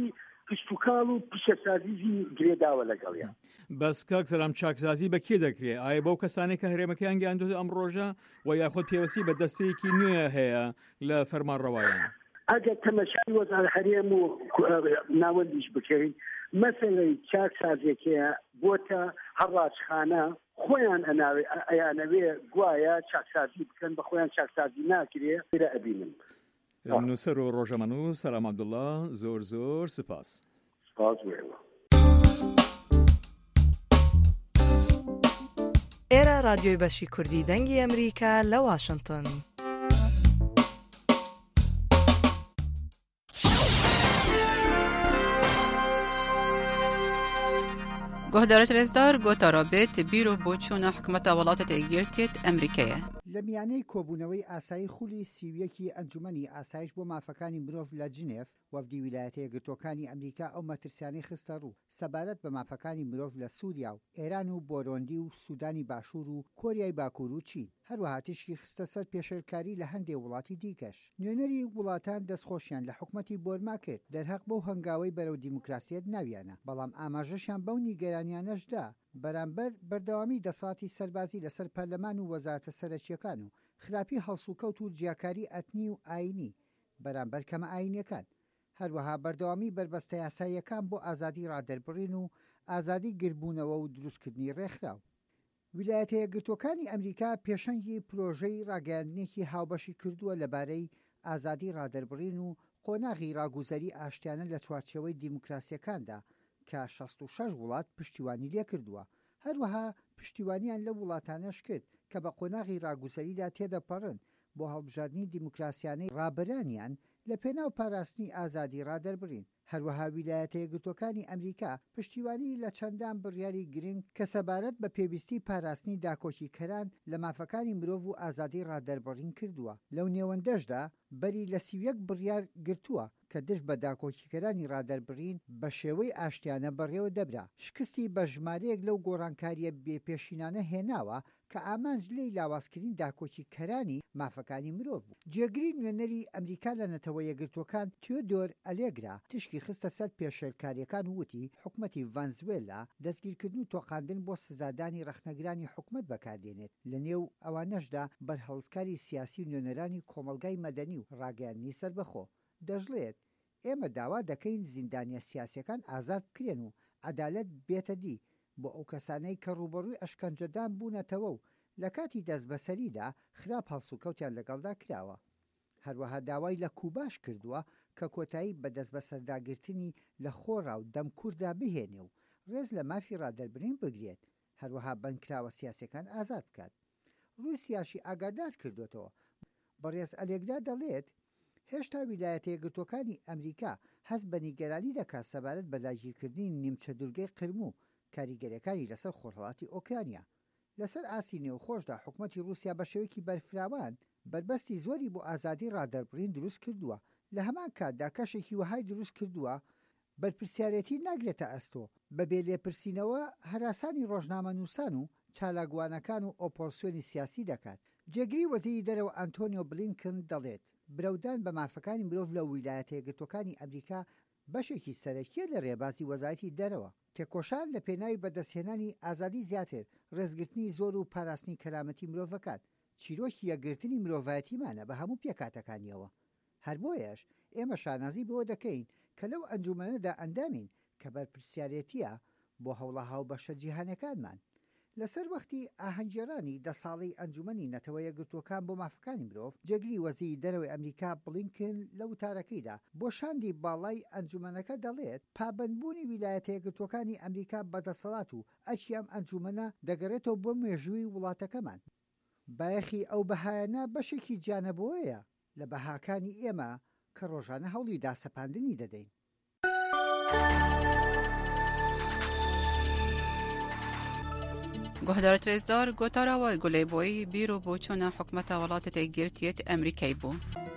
پشتوکاڵ و پیشەسازیزی گرێداوە لەگەڵیان. بەس کاک سەلام چاکسازی بە کێ دەکرێت؟ ئایا بەو کەسانی کە هەرێمەکەیان گەیاندوتە ئەم ڕۆژە و یاخود پێوەستی بە دەستەیەکی نوێ هەیە لە فەرمانڕەوایان؟ ئەگەر تەمەشای وەزار هەرێم و ناوەندیش بکەین، مەسەلەی چاکسازێکەیە بۆتە هەڕاجخانە خۆیان ئەیانەوێ گوایە چاکسازی بکەن، بە خۆیان چاکسازی ناکرێ لێرە ئەبینم. نووسەر و ڕۆژەمەنووس سەلام عەبدوڵڵا، زۆر زۆر سپاس. سپاس وێڵە. ئێرە رادیۆی بەشی کوردی دەنگی ئەمریکا لە واشنگتن. گۆهدارە رێزدار گۆتارا بێت بیرۆ بۆ چوونە حکومەتە وڵاتە تێگیرتێت ئەمریکایە. لە میانەی کۆبوونەوەی ئاسایی خولی سیویەکی ئەنجومەنی ئاسایش بۆ مافەکانی مرۆڤ لە جنێف، وەفدی ویلایەتە یەکگرتووەکانی ئەمریکا ئەو مەترسیانەی خستە ڕوو سەبارەت بە مافەکانی مرۆڤ لە سووریا و ئێران و بۆرۆندی و سوودانی باشوور و کۆریای باکوور و چین. هەروەها تیشکی خستە سەر پێشێرکاری لە هەندێک وڵاتی دیکەش. نوێنەری وڵاتان دەستخۆشیان لە حکومەتی بۆرما کرد دەرهەق بەو هەنگاوەی بەرەو دیموکراسیەت ناویانە، بەڵام ئاماژەشیان بەو نیگەرانیانەشدا بەرامبەر بەردەوامی دەسەڵاتی سەربازی لەسەر پەرلەمان و وەزارەتە سەرەکیەکان و خراپی هەڵسوکەوت و جیاکاری ئەتنی و ئاینی بەرامبەر کەمە ئاینیەکان، هەروەها بەردەوامی بربەستە یاساییەکان بۆ ئازادی ڕادەربڕین و ئازادی گربوونەوە و دروستکردنی ڕێکخراو. ویلایەتە یەکگرتووەکانی ئەمریکا پێشەنگی پرۆژەی ڕاگەیاندنێکی هاوبەشی کردووە لەبارەی ئازادی ڕادەربڕین و قۆناغی ڕاگوزەری ئاشتیانە لە چوارچێوەی دیموکراسیەکاندا کە شەست و شەش وڵات پشتیوانی لێ کردووە. هەروەها پشتیوانیان لە وڵاتانەش کرد کە بە قۆناغی ڕاگوزەریدا تێدەپەڕن بۆ هەڵبژاردننی دیموکراسیانەی ڕابەرانیان لە پێناو پاراستنی ئازادی ڕادەربڕین. هەروەها ویلایەتە یەکگرتووەکانی ئەمریکا پشتیوانی لە چەندان بڕیاری گرنگ کە سەبارەت بە پێویستی پاراستنی داکۆچیکەران لە مافەکانی مرۆڤ و ئازادی ڕادەربڕین کردووە. لەو نێوەندەشدا بەری لە سیویەک بڕیار گرتووە کە دژ بە داکۆچیکەرانی ڕادەربڕین بە شێوەی ئاشتیانە بەڕێوە دەبرا. شکستی بە ژمارەیەک لەو گۆڕانکاریە بێپێشینانە هێناوە کە ئامانج لێی لاوازکردنی داکۆچیکەرانی مافەکانی مرۆڤ بوو. جێگری نوێنەری ئەمریکا لە نەتەوە یەکگرتووەکان تیۆدۆر ئەلێگرا تشکی خستە سەر پێشێرکاریەکان وتی حکومەتی ڤانزوێلا دەستگیرکردن و تۆقاندن بۆ سزادانی ڕەخنەگرانی حکومەت بەکاردێنێت. لە نێو ئەوانەشدا بەرهەڵسکاری سیاسی و نوێنەرانی کۆمەلگای مەدەنی و ڕاگەیاندنی سەربەخۆ. دەژڵێت ئێمە داوا دەکەین زیندانیە سیاسیەکان ئازاد بکرێن و عەدالەت بێتە دی بۆ ئەو کەسانەی کە ڕوبەڕووی ئەشکەنجەدان بوونەتەوە و لە کاتی دەست بەسەریدا خراپ هەڵسوکەوتیان لەگەڵدا کراوە. هەروەها داوای لە کوباش کردووە کە کۆتایی بە دەست بەسەرداگرتنی لە خۆڕا و دەمکووردا بهێنێ و ڕێز لە مافی ڕادەربرین بگرێت، هەروەها بنکراوە سیاسەکان ئازاد بکات. رووسیاشی ئاگادار کردوێتەوە. بەڕێز ئەلێگرا دەڵێت هێشتا ویلایەتە یەکگرتووەکانی ئەمریکا هەست بە نیگەرانی دەکات سەبارەت بە لاگیرکردنی نیمچە دوورگەی قرم و کاریگەریەکانی لەسەر خۆرهەڵاتی ئۆکرانیا. لەسەر ئاسی نێوخۆشدا حکومەتی رووسیا بە شێوەیەکی بەرفراوان بربەستی زۆری بۆ ئازادی ڕادەربڕین دروست کردووە. لە هەمان کاتدا کەشێکی وهای دروست کردووە بەرپرسیارەتی ناگرێتە ئەستۆ بەبێ لێپرسینەوە هەراسانی ڕۆژنامە نووسان و چالاگوانەکان و ئۆپۆزسیۆنی سیاسی دەکات. جێگری وەزیری دەرەوە ئەنتۆنیۆ بلینکن دەڵێت برەودان بە مافەکانی مرۆڤ لە ویلایەتە یەکگرتووەکانی ئەمریکا بەشێکی سەرەکیە لە ڕێبازی وەزارەتی دەرەوە. تێکۆشان لە پێناوی بەدەستهێنانی ئازادی زیاتر، ڕێزگرتنی زۆر و پاراستنی کەرامەتی مرۆڤەکان چیرۆکی یەکگرتنی مرۆڤایەتیمانە بە هەموو پێکاتەکانیەوە. هەر بۆیەش ئێمە شانازی بۆ دەکەین کە لەو ئەنجومەنەدا ئەندامین کە بەرپرسیارەتیە بۆ هەوڵە هاوبەشە جیهانەکانمان. لەسەر وەختی ئاهەنگگێڕانی دە ساڵەی ئەنجومەنی نەتەوە یەکگرتووەکان بۆ مافەکانی مرۆڤ، جێگری وەزیری دەرەوەی ئەمریکا بلینکن لە وتارەکەیدا بۆ شاندی باڵای ئەنجومەنەکە دەڵێت پابەندبوونی ویلایەتە یەکگرتووەکانی ئەمریکا بەدەسەڵات و ئەچی ئەم ئەنجومەنە دەگەڕێتەوە بۆ مێژووی وڵاتەکەمان. بایەخی ئەو بەهایەنە بەشێکی جانەبەوەیە لە بەهاکانی ئێمە کە ڕۆژانە هەوڵی داسەپاندنی دەدەین. گۆهدارە رێزدار گۆتاراوە گولەیبۆی بیرۆ بۆ چوونە حکومەتە وڵاتە تێگیرتێت ئەمریکای بوو.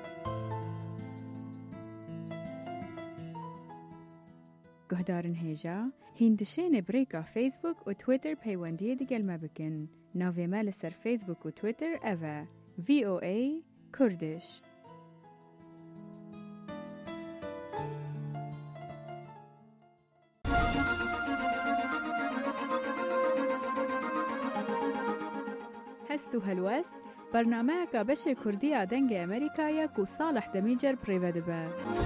گۆهدارن هێژا هیندشێنێ برێکا فیسبوک و تویتر پەیوەندیە دەگەلمە بکەن. ناوێمە لەسەر فیسبوک و تویتر ئەڤە ڤی ئۆ ئەی کوردش. هەست و هەلوەست بەرنامەیەکە بەشێ کوردیە دەنگی ئەمریکایەک و ساڵح دەمیجەر پڕێوە دەبە.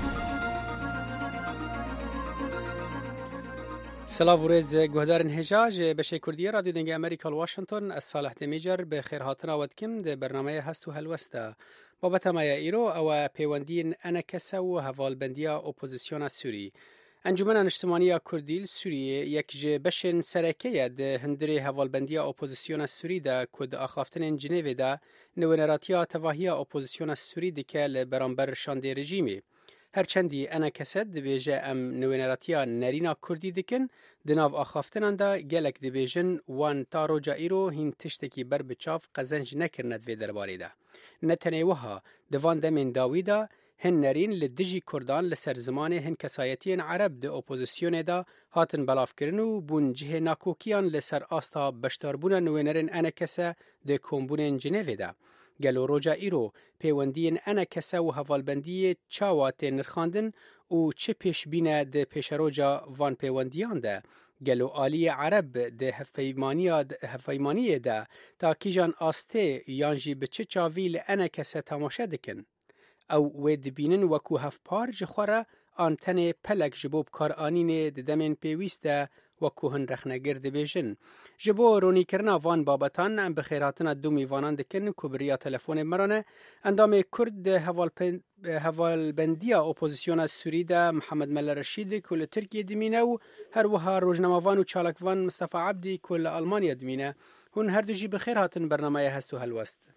سلااو و ڕێز گوهدارن هێژاژ بەشەی کوردیە رادیۆ دەنگی ئەمریکا واشنگتن ئەس ساڵح دەمیجەر بە خێرهاتنەوە دکم دە بەرنامەیە هەست و هەلوەستە بابەتەمایە ئیرۆ ئەوە پەیوەندین ئەنە کەسە و هەڤالبەندیە ئۆپۆزیسیۆنە سووری ئەنجومەنە نیشتیمانیە کوردیل سووریە یەک ji بەشên serەکەیە di hindirê hevalbendiya opozîsyona Sûrî de ku di axaftinên Cinêvê de nivîneratiya tevahiya opozîsyona Sûrî dike li beramber şandê rejîmê. Herçendî ene keset dibêje em nivîneratiya nerîna Kurdî dikin, di nav axaftinan de gelek dibêjin wan ta roca îro hîn tiştekî ber bi çav qezenc nekirine divê derbarê de. Ne tenê wiha di van demên dawî de hin nerîn li dijî Kurdan li ser zimanê hin kesayetiyên Ereb di opozîsyonê de hatin belavkirin û bûn cihê nakokiyan li ser asta beşdarbûna nivênerên enekese di kombûnên Cinêvê de. Gelo roca îro pêwendiyên enekese û hevalbendiyê çawa tê nirxandin û çi pêşbîne di pêşeroca van pêwendiyan de. Gelo aliyê Ereb di hevpeymaniyê de ta kîjan astê yan jî bi çi çavî li enekese temaşe dikin. Ew wê dibînin wekû hevpar ji xwe re an tenê pelek ji bo bikaranînê di demên pêwîst de wekû hin rexnegir dibêjin. Ji bo ronîkirina van babetan em bi xêrhatina du mîvanan dikin ku bi riya telefonê me re ne. Endamê Kurd di hevalbendiya opozîsyona Sûrî de Mihemed Mele Reşîd ku li Tirkiye dimîne û her wiha rojnamavan û çalakvan Mustafa Ebdî ku li Almanya dimîne. Hûn her du jî bi xêr hatin bernameya hest û helwest.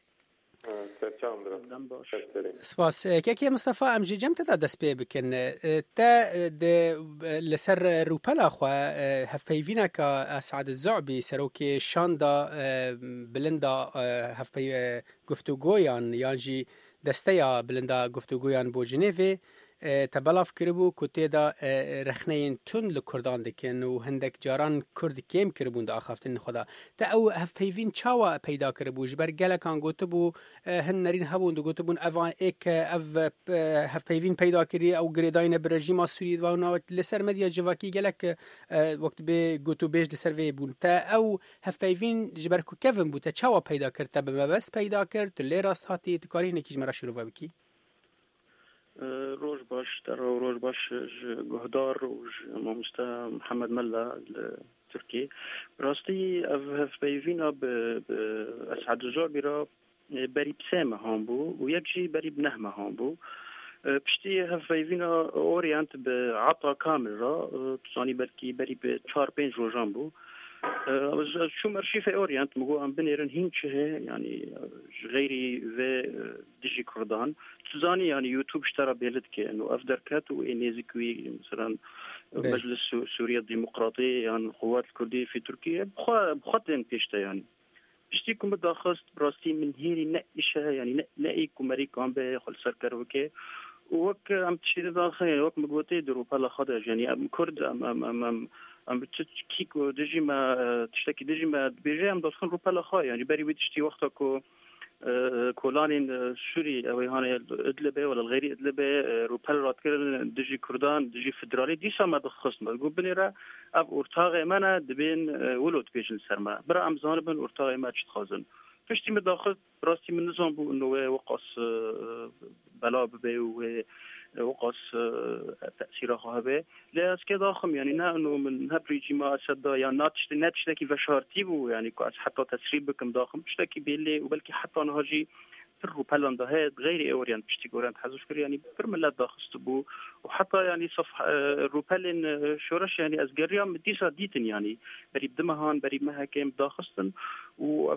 سپاس کەکێ مستەفا ئەم جێ جەم تەدا دەست پێ بکەن تا لەسەر ڕووپەلا خوا هەفپەیڤینەکە ئەسعاد زوعبی سەرۆکێ شاندا بلندا هەفپەی گفتوگۆیان یانجی دەستەیە بلندا گفتوگۆیان بۆ جنێڤێ te belav kiribû ku têda rexneyên tund li Kurdan dikin û hindek caran Kurd kêm kiribûn di axaftinên xwe de. Te ew hevpeyvîn çawa peyda kiribû ji ber gelekan gotibû hin nerîn hebûn digotibûn evan êk ev hevpeyvîn peyda kirî ew girêdayîne bi rejîma Sûrî li ser medya civakî gelek wekt bê gotûbêj li ser vê bûn. Te ew hevpeyvîn ji ber ku kevin bû te çawa peyda kir te bi mebest peyda kir tu lê rast hatî tu karî hinekî ji me re şîrove bikî. روج باش ترى روج باش جهدار ومستا محمد ملا التركي راستي في بيفينا بأسعد الجوعبي را بري بسامة هامبو ويكجي بري بنهمة هامبو بشتي هف بيفينا اورينت بعطا كامل را تصاني بركي بري بشار بين روجان بو شو مرشي في اورينت مقو ام بنيرن هينشه يعني غيري في ديجي كردان تزاني يعني يوتيوب اشترى بيلدك انه افدر كات وانيزكوي مثلا مجلس سوريا الديمقراطي يعني القوات الكرديه في تركيا بخطين بيشتا يعني بشتيكم بداخست براستي من هيري نقشه يعني نقيكم مريكم بخل سركر وكي وك ام تشيد داخل وك مقوتي درو بلا خدج يعني ام كرد ام ام ام, أم ام بتشكيكو دجي ما تشتكي دجي ما بيجي ام دخل روبلا خا يعني بري بتشتي وقتكو كولانين سوري او هاني ادلبه ولا الغيري ادلبه روبلا راتكر دجي كردان دجي فدرالي دي سما دخص ما تقول بنيرا اب اورتاغ مانا دبين ولود بيجن سرما برا ام زان بن اورتاغ ما تشخازن فشتي مداخل راستي من نظام بو انه وقص بلا بي وقص تأثيرها هبه لاس كذا خم يعني نا انه من هبريجي ما اسد يعني ناتش ناتش لكي فشارتيبو يعني كاس حتى تسريب بكم داخم تشتكي بيلي وبلكي حتى نهاجي فرو بلان ده هاد غير اورينت بشتي قران حزوش كري يعني برملات داخستبو وحتى يعني صفح روبلين شورش يعني ازغريا مديسا ديتن يعني بري بدمهان بري مهاكم داخستن و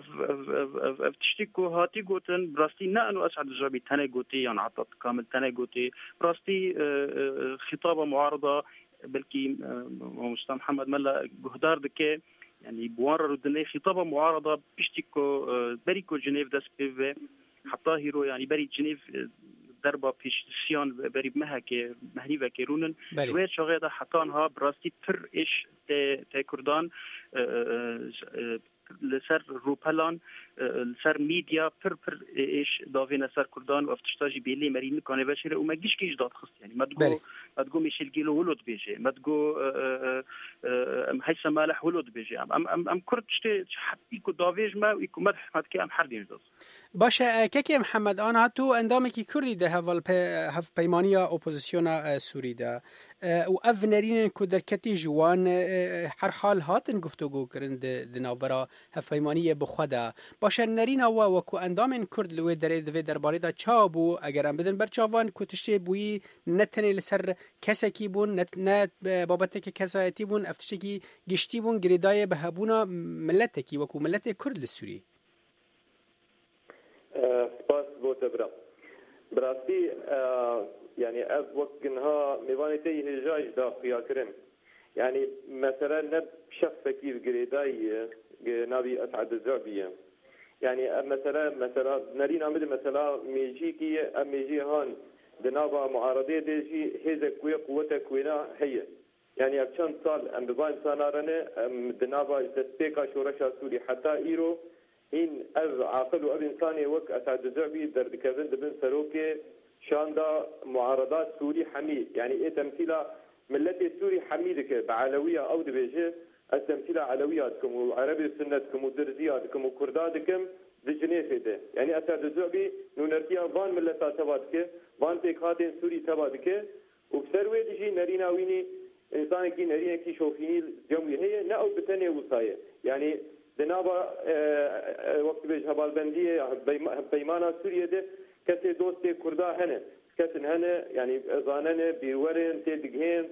تشتكو هاتي قوتن براستي نا انه اسعد الجابي تاني قوتي يعني عطت كامل تاني قوتي براستي خطابه معارضه بلكي مستر محمد ملا جهدار دكي يعني بوارر الدنيا خطابه معارضه بيشتكو بريكو جنيف داس بيفي حتى هيرو يعني بري جنيف دربا بيش سيان بري مهك مهني وكيرونن شوية شغيدا حتى انها براستي تر ايش ته کردان لسر روپلان لسر میدیا پر پر ايش دافين سر كردان وافتشتاجي بيلي مرين كان بشير وما جيش كيش داد خص يعني ما تقول ما تقول ميشيل جيلو ولد بيجي ما تقول ام هيثم مالح ولد بيجي ام ام ام كرد شتي حتى يكو دافيج ما ويكو مدح ما تكي ام حردين دوس باشه كيكي محمد انا هاتو اندامكي كردي ده هفال هف بيمانيا اوبوزيسيونا سوري ده و اف نرين كو دركتي جوان هر حال هاتن گفتگو کرن د ناورا هف بيمانيا بخدا باشه نرين و وكو اندام کرد لو در د درباري دا چابو اگر ام بدن برچاوان کو تشي بوي نتني لسر کسکی بون نت نت بابتك کسایتی بون افتشکی گشتي بون گریدای بهبونا ملتکی وكو ملت کرد لسوري سپاس بۆ تەبرا بڕاستی یعنی ئەف وەکنها میوانێتی هێژایش داخیاکردن یعنی مەسەرە نەب شەخصێکی گرێداییە ناوی ئەسعەد الزەعبیە یعنی ئەم مەسەرە مەسەرە نەرین ئامدە مەسەلا مێژیکی ئەم مێژی هان دناوا معارضەیە دێژی هێزە کوێ قووەتە کوێنا هەیە یعنی ئەف چەند ساڵ ئەم ببان سانارەنە ئەم دناوا دەستپێکا شۆڕەشا سووری حتا ئیرۆ این از عاقل و از انسانی وقت اسعد الزعبی در دکتن دبن سروک شاندا معارضات سوری حمید یعنی ای تمثیل ملت سوری حمید که بعلویه او دبیجه از تمثیل علویات کم و عربی سنت کم و درزیات کم و کردات کم دجنیفه ده یعنی اسعد الزعبی نونرتیا وان ملت تباد که وان پیکات سوری تباد که و بسروی دجی نریناوینی انسان کی نرینه کی شوفینی جمعی هی نه او بتنه وصایه یعنی دنابا وقت بیش هبالبندیه پیمانا سوریه ده کسی دوست کردا هنه کسی هنه یعنی زاننه بیورن تدگهن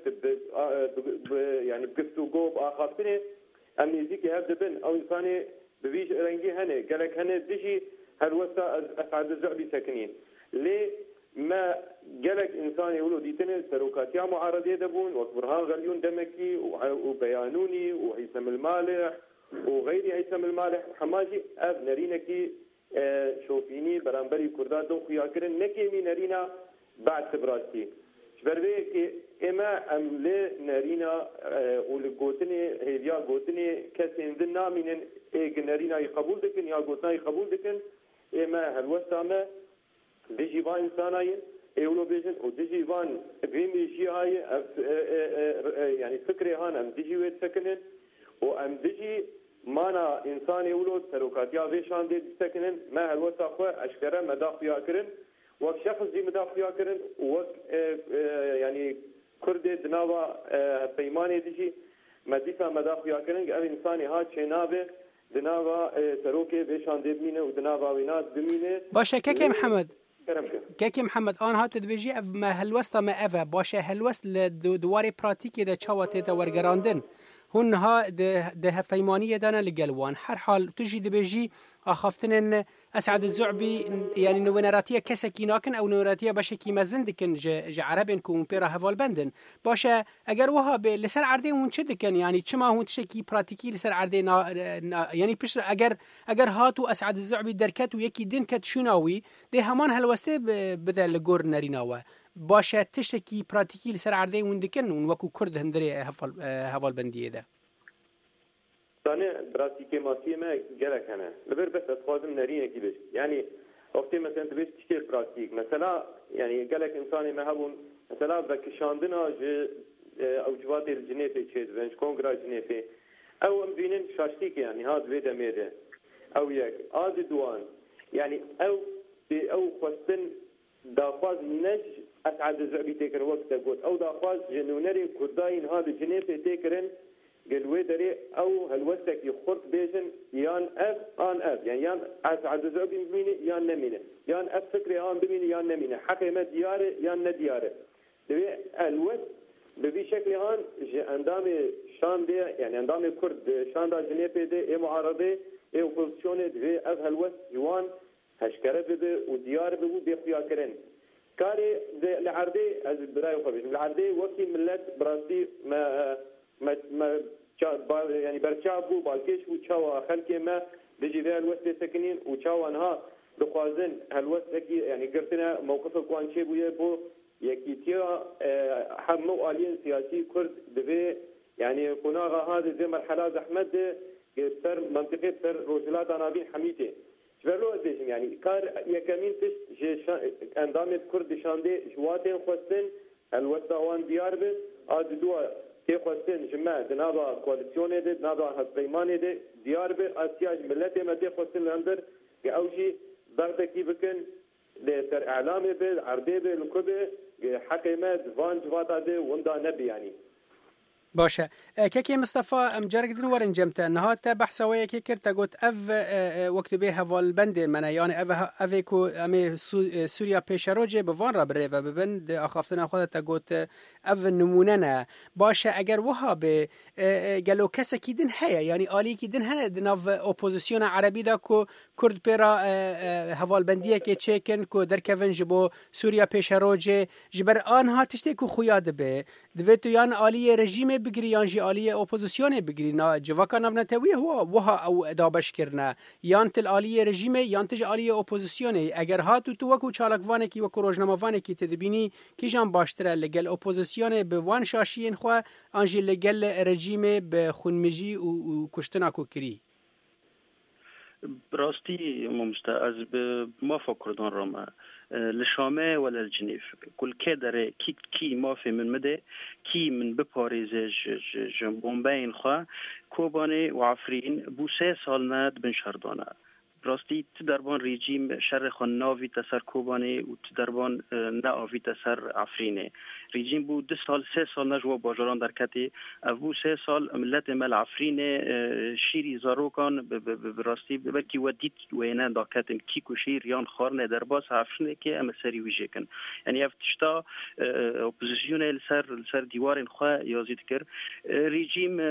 یعنی بگفتو گوب آخافتنه امنیزی که هفته بن او انسانی بویش رنگی هنه گلک هنه دشی هر وستا اسعد الزعبی سکنین لی ما گلک انسانی ولو دیتنه سروکاتیا معارضه دبون وقت برهان غلیون دمکی و بیانونی و هیثم المالح وغيري هيثم المالح حماجي اف نرينكي شوفيني برانبري كردات دو خياكرن نكيمي نرينا بعد خبراتي شبروي كي اما ام لي نرينا ولغوتني هيديا غوتني كسين ذنا من اي نرينا يقبول دكن يا غوتنا يقبول دكن اما هلوسامه بيجي با انساناي اولو بيجن وديجي فان بيمي شي هاي يعني فكري هان ام ديجي ويت سكنن وام ديجي مانا انساني ولود سروكاتيا ويشان دي سكنن ما هالوسا خو اشكره مداخيا كرن وك شخص دي مداخيا كرن وك يعني كرد دناوا بيماني ديجي مديسا مداخيا كرن ام انساني ها چنابه دناوا سروكي ويشان دي مينه ودناوا وينات بمينه باشه كيكي محمد كيكي محمد آن هات دبيجي ما هلوستا ما افا باشه هلوست لدواري براتيكي دا چاواتي دا ورگراندن هون ها ده ده فيمانية دانا لقلوان هر حال تجي دبيجي أخافتن إن أسعد الزعبي يعني نونراتية كسكي ناكن أو نونراتية باشه كي مزندكن ج ج عربين كون بيرا هفال بندن باشه أجر وها ب لسر عردي هون شدكن يعني شما هون تشكي براتيكي لسر عردي نا يعني بيش أجر أجر هاتو أسعد الزعبي دركت ويكي دين كت شناوي ده همان هالوسته بدل لجور نريناوا باشه تشتكي براتيكي لسر عردي وندكن ونوكو كرد هندري هفال هفال بندية ده ثانيا براتيكي ماسية ما جالك هنا لبر بس أتخاذم نارينة كيلش يعني وقتي مثلا تبيش تشتغل براتيك مثلا يعني جالك إنساني ما هبون مثلا بكشاندنا ج أو جوات الجنيفة شيء بنش كونغرا جنيفة أو أم بينن شاشتيك يعني هذا بيدا ميدا أو ياك هذا دوان يعني أو أو خستن دافاز نج أسعد الزعبي تكر وقت قلت أو دافاز جنونري كرداين هذا جنيفة تكرن قالوا دري او هالوسك يخرط بيجن يان اف ان اف يعني يان اسعد الزعبي بميني يان نمينه يان اف فكري ان بميني يان نمينه حكيمه دياره يان ندياره دبي الوس ببي شكل ان اندامي شان دي يعني اندامي كرد شان دا جنيبي دي اي معارضه اي اوبوزيشن دبي اف هالوس جوان هشكره بده وديار بده بيخيا كرن كاري العردي از براي خبيش العردي وكي ملت براسي ما ما ما يعني برشابو بالكيش وشوا خلكي ما بيجي ذا الوسط ساكنين وشوا انها بخوازن هالوسط يعني قرتنا موقف كوان شي بو يكي تيا حمو الين سياسي كرد دبي يعني قناغة هذا زي مرحلة زحمة بر منطقة بر روجلات أنابين حميتة شبرلو أديشم يعني كار يكمين تش ج أندام كرد شانده جواتين خواستن الوسط وان ديار به آد دوا تخواستن جماعة دنابا كواليسيون ده دنابا هسپیمانی ده ديار به آسیاج ملت ما تخواستن لندر که اوجی ضغط کی بکن لتر اعلام به عرضه به لکبه حکیمت وان جواتا ده وندا نبی يعني باشه كيكي مصطفى ام جارك دين ورن جمت انها تا بحثويه كي كرتا قلت اف وقت بها والبند من يعني اف افيكو ام سوريا بيشروجي بفان را بريفا ببند اخافتنا خودت قلت اف نموننا باشه اگر وها به قالو كسا كي دين هيا يعني الي كي دين هنا دناف اوبوزيسيون عربي دا كو كرد بيرا هوال بنديه كي تشيكن كو در كيفن جبو سوريا بيشروجي جبر انها تشتكو خوياد به دويتو يان الي رژیم بگیری یان جی آلی اپوزیسیون بگیری نا جواکا نونتوی هو وها او ادابش کرنا یان تل آلی رژیم یان تج آلی اپوزیسیون اگر هاتو تو وکو چالکوانه کی وکو روزنامه‌وانه کی تدبینی کی جان باشتره لگل اپوزیسیون به وان شاشین خو انجی لگل رژیم به خونمجی و کشتنا کو کری براستی ممستا از ما فکردان راما لشامه ولا الجنيف كل كدر كي كي ما في من مدى كي من بباريز جنبين خا كوباني وعفرين بو سه سال ناد بن شردانه براستی تدربان رژیم شر خان ناوی تسر کوبانه و تدربان ناوی تسر عفرینه رژیم بود دو سال سه سال نجوا باجران در کتی او سه سال ملت مل عفرینه شیری زاروکان براستی بلکی ودیت وینه دا کتن کی کو شیر یان خارنه در باس عفرینه که ام سری ویژه کن یعنی افتشتا اپوزیسیون سر سر دیوار خو یازید کر رژیم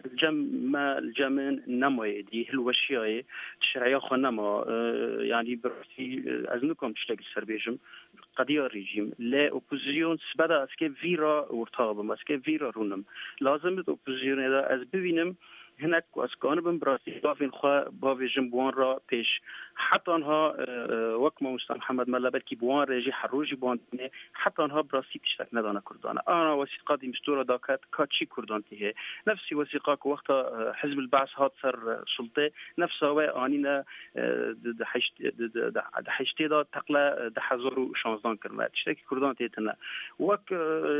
جمع الجمن نمایدی هلوشیای شرعی نما يعني براسي از نكم تشتغل سربيجم قضيه ريجيم لا اوبوزيسيون سبدا اسكي فيرا ورتاب مسكي فيرا رونم لازم الاوبوزيسيون هذا از ببينم هناك واسكان بن براسي دافين خا بافيجم بوان را پیش حتى انها وكما مستر محمد ملا بلكي بوان رجي حروجي بوان حتى انها براسي تشتك ندانا كردانا انا وثيقه دي مستوره داكات كاتشي كردانتي هي نفسي وثيقه وقت حزب البعث هات سر سلطه نفسها وانينا دحشت دحشت دا تقلا دحزر وشانزدان كرما تشتكي كردانتي تنا وك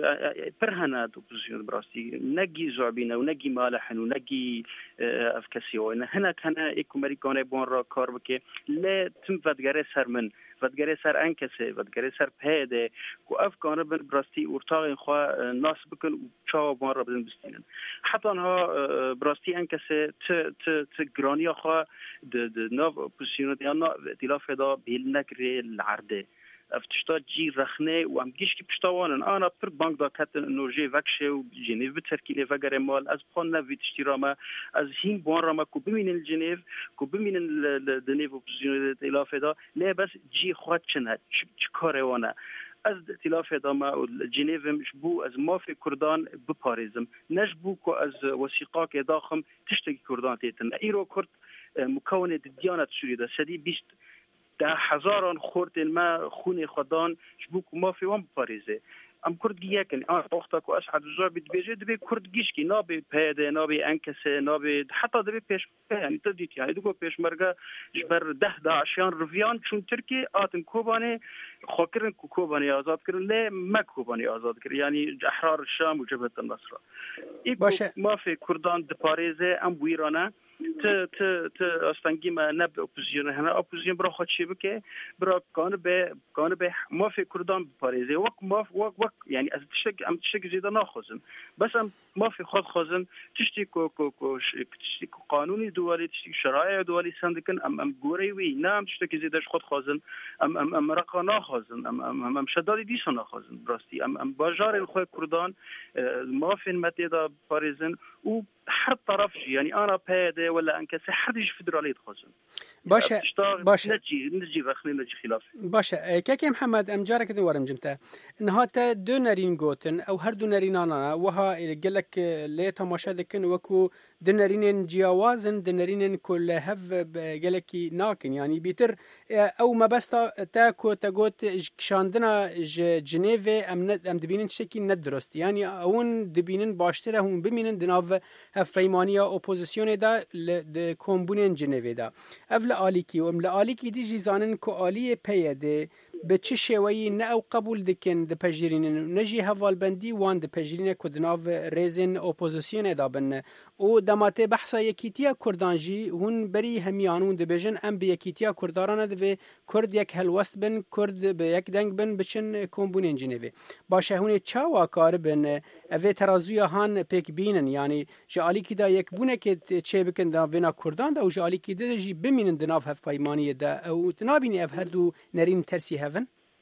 برهنا دوبوزيون براسي نجي زعبينا ونجي مالحن ونجي افكاسيو هنا كان ايكو امريكان بون را کار بکه لا تم ودگره سر من ودگره سر انکسه ودگره سر پیده کو افکان بن براستی ورتاق خو ناس بکن و چا بون را بدن بستینن حتی انها براستی انکسه ت ت ت گرانی خو د د نو پوزیشن دیانا ائتلاف دا بیل نکره العرده افتشتا جي رخنه و ام گیش کی پشتوانن انا پر بانک دا کتن انرژی وکشه و جنیو به ترکیله وگر مال از خون نوید اشتراما از هین بوان راما کو ببینن جنیو کو ببینن دنیو اپوزیسیون ائتلاف دا لا بس جي خود چنه چ کاروانه از ائتلاف دا ما جنیو مش بو از مافی کردان بپاریزم نش بو کو از وثیقه که داخم تشتکی کردان تیتن ایرو کرد مكون دیانت سوریه دا سدی بیست ده هزاران خورد ما خون خدان شبوك ما في وان باريزه ام كرد ياكن اه وقتك واسعد الزور بتبيجي دبي كرد جيشكي نابي بهده نابي انكسه نابي حتى دبي بيش يعني تديت يعني دوكو بيش مرقه جبر ده ده عشان رفيان چون تركي اتن كوباني خاكرن كوباني آزاد كرن لا ما كوباني آزاد كرن يعني احرار الشام وجبهه النصر ايكو ما في كردان د باريزه ام ويرانا ت ت ت استنگی ما نب اپوزیسیون هنا اپوزیسیون برا خود چی بکه برا کان به کان به ما فی کردان پاریزه وق ما وق وق يعني از تشك ام تشك زياده ناخذن بس ام ما في خود خازن تشتي كو كو كو تشتي قانوني دولي تشتي شرائع دولي سندكن ام ام غوري وي نام تشتي زياده خود خازن ام ام ام رقا ناخذن ام ام ام شدادي ديسو ناخذن براستي ام ام باجار خو کردان ما في متدا پاریزن و هر طرف يعني انا بهذا ولا انكسي حدش فدرالي تخصم باشا باشا نجي نجي رخني نجي خلاف باشا كاكي محمد ام جارك ذي ورم جمتا انها تا دو نارين جوتن او هر دو نارين انا وها قال لك ليه تماشا ذكن وكو دنارين جياوازن دنارين كل هف قال لك ناكن يعني بيتر او ما بس تا كو تاغوت شاندنا جنيف ام ام دبينن شكي ندرست يعني اون دبينن باشتره هم بمينن دناف هف پیمانیا اپوزیسیون دا د کومبونن جنیو دا اول آلیکی و ام آلیکی دی جیزانن کو آلی پیاده به چه شوی نه او قبول دکن د پجیرین نجی حوال بندی وان د پجیرین کدناو ریزن اپوزیسیون دا بن او دماته بحثا یکیتیا کردانجی هون بری همیانون د بجن ام به یکیتیا کرداران د کرد یک هلوست بن کرد به یک دنگ بن بچن کومبونن جنیو باشه هون چاوا کار بن اوی ترازوی هان پک بینن یعنی جالی کی دا یک بونه که چه بکن دا وینا کردان دا و جالی کی دا جی بمینن دناف هف پیمانی دا او تنابینی اف هر دو نرین ترسی هفن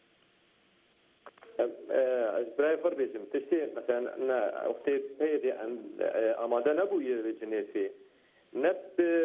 از برای فر بیشم تشتی مثلا نه وقتی پیدی آماده نبویه جنیفی نب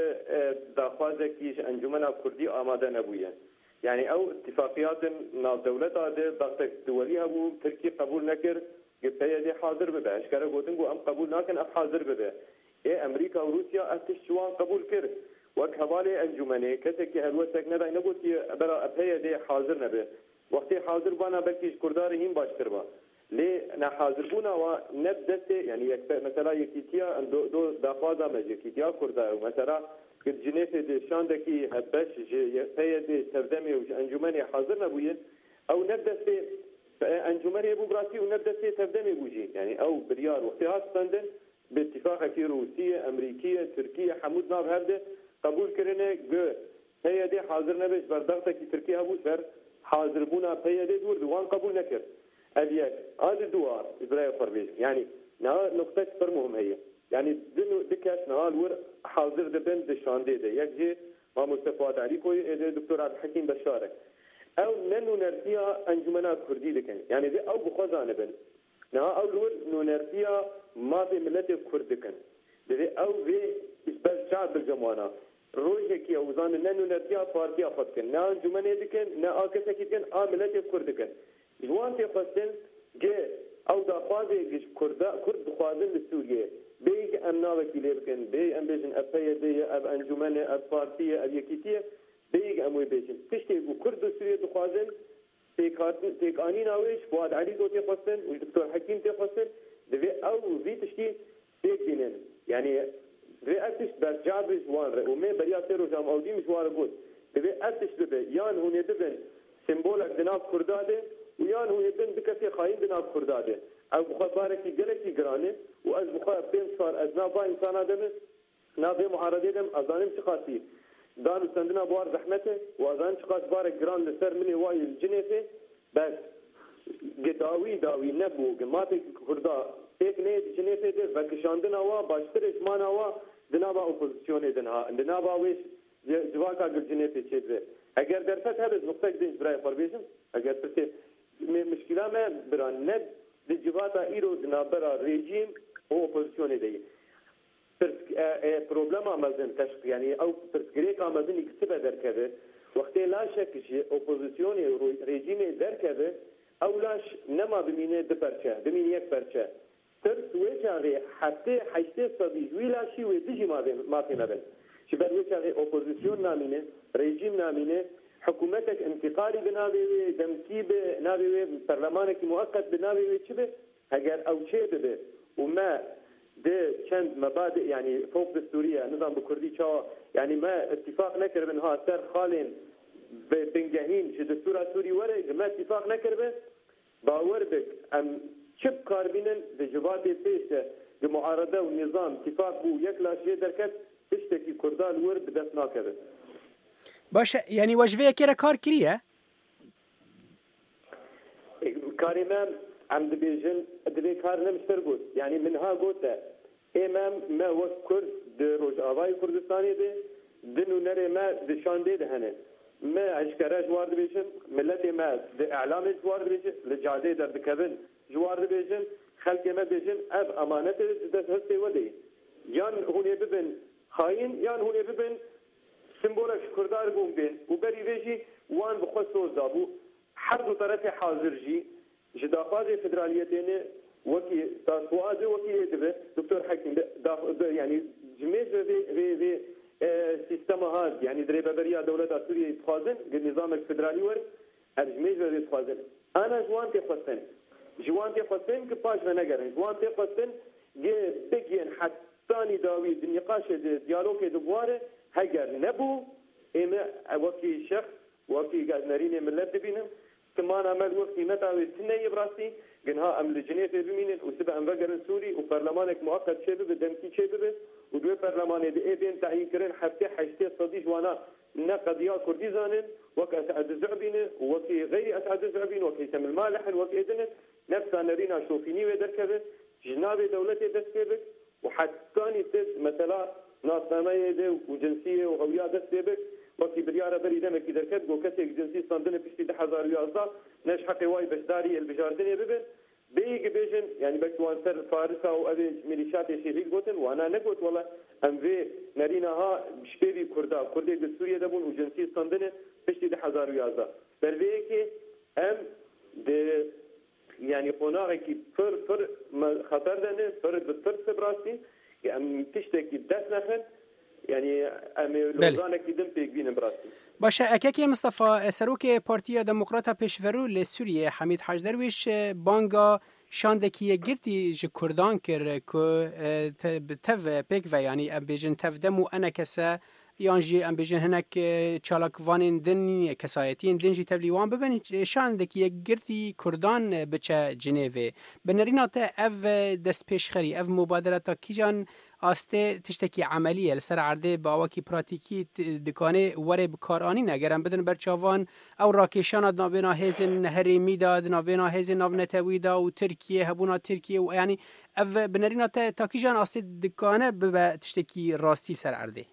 داخوازه کیش انجمن کردی آماده نبویه يعني او اتفاقيات مع الدولات هذه ضغط دولي هبو تركي قبول نكر قلت هي دي حاضر ببه اشكال قوتنقو ام قبول ناكن ام حاضر ببه ايه امريكا وروسيا اتشوان قبول كر وك هبالي انجمني كتكي هلوسك نداي نقوتي برا ابهي دي حاضر نبه وقتی حاضر بانا بلکیش کردار هیم باشتر با لی نه حاضر بونا و نبدت يعني مثلا یکیتیا دو دو دافادا مج یکیتیا کردار مثلا که جنیف دی شاندکی هبش پی دی تردمی و انجمنی حاضر نبوید او نبدت انجمنی ابو براسی و نبدت تردمی بوجی يعني او بريار وقتی هستندن باتفاق کی روسیه امریکیه ترکیه حمود ناب هرده قبول کرنه گه پی دی حاضر نبش برداخت کی ترکیه ابو سر حاضر بونا پیاده دور دوان قبول نکرد الیک هذا دوار ابراهيم فربيش يعني نا نقطه سر مهم هي يعني دنو دكاش نهال ور حاضر دبن دشانده ده يجي ما مصطفى علي كوي دكتور عبد الحكيم بشاره او ننو نرتيا انجمنا كردي دكن يعني دي او بخزانه بن نا اول نو نرتيا ما في ملت كرد دكن دي او في بس شعب الجماعه روزه کی اوزان ننو نرتیا پارتیا فتکن نه انجمنه دکن نه آکسه کن آملت کرد کن جوان تی خواستن که او دا خوازه کرد کرد خوازن لسوریه بیگ امنا وکیلی بکن بیگ ام بیشن اپیه دی اب انجمنه اب پارتیه اب یکیتیه بیگ اموی بیشن تشتی بو کرد سوریه دخوازن تیک آنی ناویش فواد علی دو تی خواستن و دکتور حکیم تی خواستن دوی او وی تشتی تیک دینن یعنی ve atiş bercabiz var o me beriya ser hocam avdimiş var god ve atiş de yan hunede ben sembolak dinav kurdade u yan huneden dikati khain dinav kurdade ev bu khabareki geleki grane u az bu khabar ben sar aznaba insan adamı nabe muharadedem azanim çıkati dan sendina bu zahmete u azan çıkat barek gran de ser mini vay cinefe bas gedawi dawi nebu gemate kurda tek ne cinefe de bakışandına va baştır esmana va دنابا اپوزیسیون دنها دنابا ویش جواکا گرجنه پیچیده اگر درفت هست نقطه دنج برای فربیشم اگر پرسه مشکلات ما بران ند دجواتا ایرو دنابرا رژیم و اپوزیسیون دی پرس پروبلم آمازن تشک یعنی او پرسگریک آمازن اکتبه درکده وقتی لا شکشی اپوزیسیون رژیم درکده او لاش نما بمینه دو پرچه بمینه یک پرچه ترس وجهه حتى حيث صديق ولا شيء وديجي ما ما في نبل شباب وجهه اوبوزيسيون نامينه ريجيم نامينه حكومتك انتقالي بنابي دمكيب نابي برلمانك مؤقت بنابي شبه اگر او شيء به وما ده كان مبادئ يعني فوق دستوريه نظام بكردي شو يعني ما اتفاق نكر منها سر خالين بنجهين شو دستور سوري ورق ما اتفاق نكر به باور بك ام شب كاربينن دجوات بيشه المعارضه والنظام اتفاق بو يكلا شيء دركت تشتكي كردان ور بدت ناكره باشه يعني وجبه كره كار كريه كاريمام عند بيجن ادري كار نمشتر قلت يعني منها قلت امام ما وقت كرد دروج اواي كردستاني دي دنو نري ما دشان دي دهنه ما اشكراج وارد بيجن ملتي ما اعلام وارد بيجن لجاده در دكبن جوار بيجن خلق ما بيجن اب امانه دست هسته ودي یان هونه ببن خاين یان هونه ببن سمبولك كردار بوم بين وبري ريجي وان بخصو زابو حرب طرف حاضر جي جدافاز فدراليتين وكي تاسواز وكي دبه دكتور حكيم يعني جميع في في في سيستم هذا يعني دريبه بريا دوله سوريا تخازن النظام الفدرالي ور الجميع في تخازن انا جوان تخصن جوان تخصن كباش نغير جوان تخصن جي بيجين حتى داوي النقاش الديالوج دبواره هجر نبو اما وكي شخص وكي قاعد نريني ملت بينهم كمان عمل وقت متى سنه براسي جنها ام لجنيف بمين وسبع انفجر سوري وبرلمانك مؤقت شباب دمكي شباب ودو برلمان دي ابن تعيين كرن حتى حشتي صديق وانا نقضيا كرديزان وك اسعد الزعبين وكي غير اسعد الزعبين وكي سم المالح وكي اذن نفس نرينا شوفيني ودركبه جناب دولتي دسكبك وحتى نتس مثلا ناس نمايده وجنسيه وهويه دسكبك وكي برياره بري دمك دركب جو كسي جنسي صندنه بشتي ده ألف ويازده نش حقي واي بشداري البجاردني ببن بيجي بيجن يعني بكوان سر فارسا او ابي ميليشيات شيخ قوتن وانا نقول والله ام في نريناها بشبيبي كردا كردي سوريا دبون وجنسي صندنه بشتي ده ألف ويازده بربيكي ام de yani qonaqi fır fır خطر دنه fır fır sebrasi yani tişteki desnafın يعني امي لوزانه كيدم بيجين براسي باشه اكاكي مصطفى سروكي بارتيا ديمقراطا بيشفرو لسوريا حميد حاج درويش بانغا شاندكي گرتي ج كردان كر كو تف بيك و يعني ام بيجن تف دمو انا كسا يانجي ام بيجن هناك چالاك وانين دن كسايتين دنجي تبليوان ببن شاندكي گرتي كردان بچا جنيف بنرينات اف دس پیشخري اف مبادرات كيجان آسته تشتکی عملیه لسر عرضه با واکی پراتیکی دکانه وره بکارانی نگرن بدن برچاوان او راکشان نابینا هزن هریمی داد نابینا هزن ناب نتوی دا و ترکیه هبونا ترکیه و یعنی اف بنرینا تاکی جان آسته دکانه به تشتکی راستی سر عرضه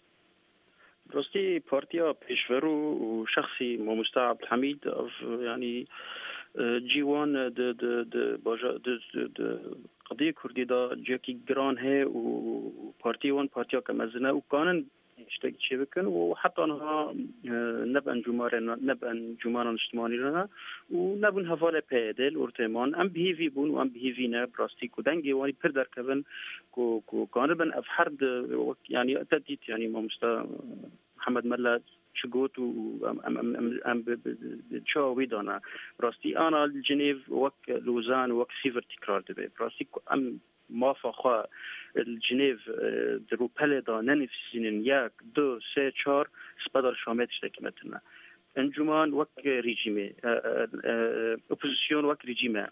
راستی پارتیا پیشورو و شخصی مستعب الحمید يعني جیوان د د د باجا د د قضیه کردی دا جاکی گران هه و پارتی وان پارتیا کمزنه و کانن اشتاق چه بکن و حتی آنها نبن جمارن نبن جمارن اجتماعی لنا و نبن حوال پیدل ارتمان ام بهیوی بون و ام بهیوی نه براستی کدنگی وانی پر در کبن کو کو کانبن اف حرد يعني تدیت يعني ما مستا محمد ملا شقوت و ام ام ام ام بتشاوي دانا براستی انا الجنيف وك لوزان وك سيفر تكرار دبي براستی ام موافقه الجنيف درو بلدا ننفسين ياك دو سه چهار سپدار شامت اشتكمتنا انجمان وك ريجيمي اپوزيسيون وك ريجيمي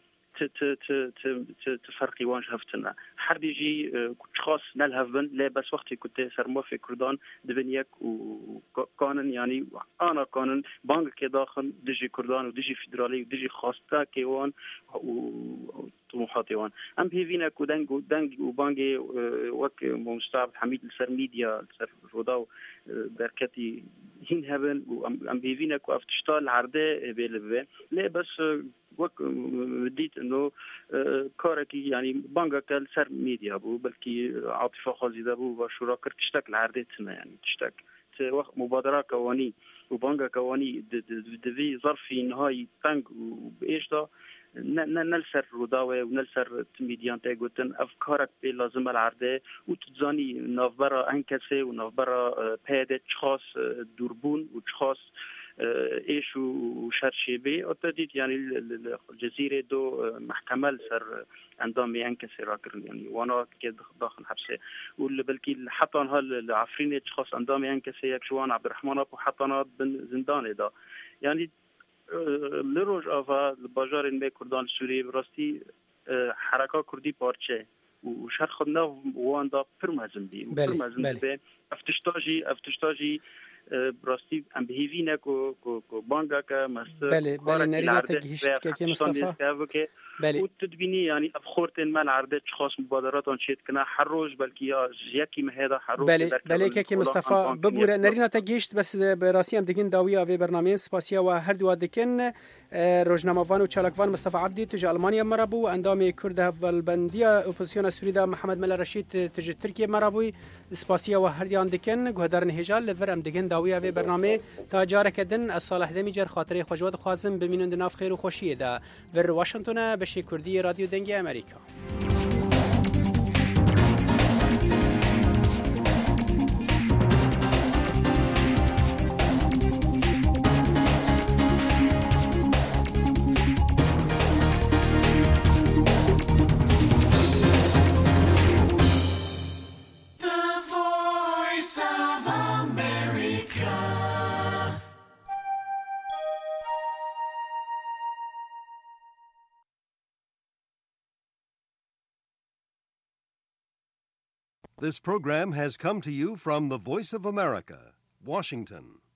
تفرقي وانش هفتنا حرب يجي كنت خاص نلهفن لا بس وقت كنت سرما في كردان دبنيك وكانن يعني انا كانن بانك كداخل دجي كردان ودجي فيدرالي ودجي خاصتا كيوان وطموحاتي وان ام بيفينا كودنج ودنج وبانجي وك مستعب حميد السر ميديا السر روداو بركتي هين هبن وام بيفينا كو افتشتال عرضه بيلبه لا بس وك بديت انه كاركي يعني بانجا كال سر ميديا بو بلكي عاطفه خازيده بو وشورا كرت تشتك عرضتنا يعني تشتك وقت مبادره كواني وبانجا كواني دفي ظرفي نهاية تانج وبايش دا نلسر روداوي ونلسر ميديان تاقوتن افكارك بي لازم العرضه وتتزاني نافبرا انكسي ونافبرا بيادة خاص دوربون وخاص ايش وشرشيبي اتديت يعني الجزيره دو محكمه سر اندامي انكسر راكر يعني وانا كده داخل حبسه واللي بلكي حطن هالعفرين اشخاص اندامي انكسر يك جوان عبد الرحمن ابو حطنا بن زندان دا يعني لروج افا الباجار المي كردان السوري براستي حركه كردي بارچه وشرخ ناف وان دا پرمازم بي پرمازم بي افتشتاجي افتشتاجي براستی ام بهیوینه کو کو کو بانگا که مستر بله بله نرینا تگیشت که مصطفى بله وتدبيني يعني افخورتن ما العرض خاص مبادرات انشيت كنا حروج بلكي يا زيكي ما هذا حروج بله بله که مصطفى ببوره نرینا تگیشت بس براسی ام دگین داوی اوی برنامه سپاسیا و هر دو دکن روزنامه‌وان و چالکوان مصطفى عبدی تو المانیا مرابو اندام کرد ولبندیا اپوزیسیون سوریدا محمد ملا رشید تج ترکیه مرابوی سپاسیا و هر دیان دکن گهدار نهجال لور ام دگین داوی اوی برنامه تا جارکدن الصالح دمیجر خاطره خوشواد خوازم ببینون دناف خیر و خوشیه ده ور واشنگتن بشی کردی رادیو دنگی امریکا. This program has come to you from the Voice of America, Washington.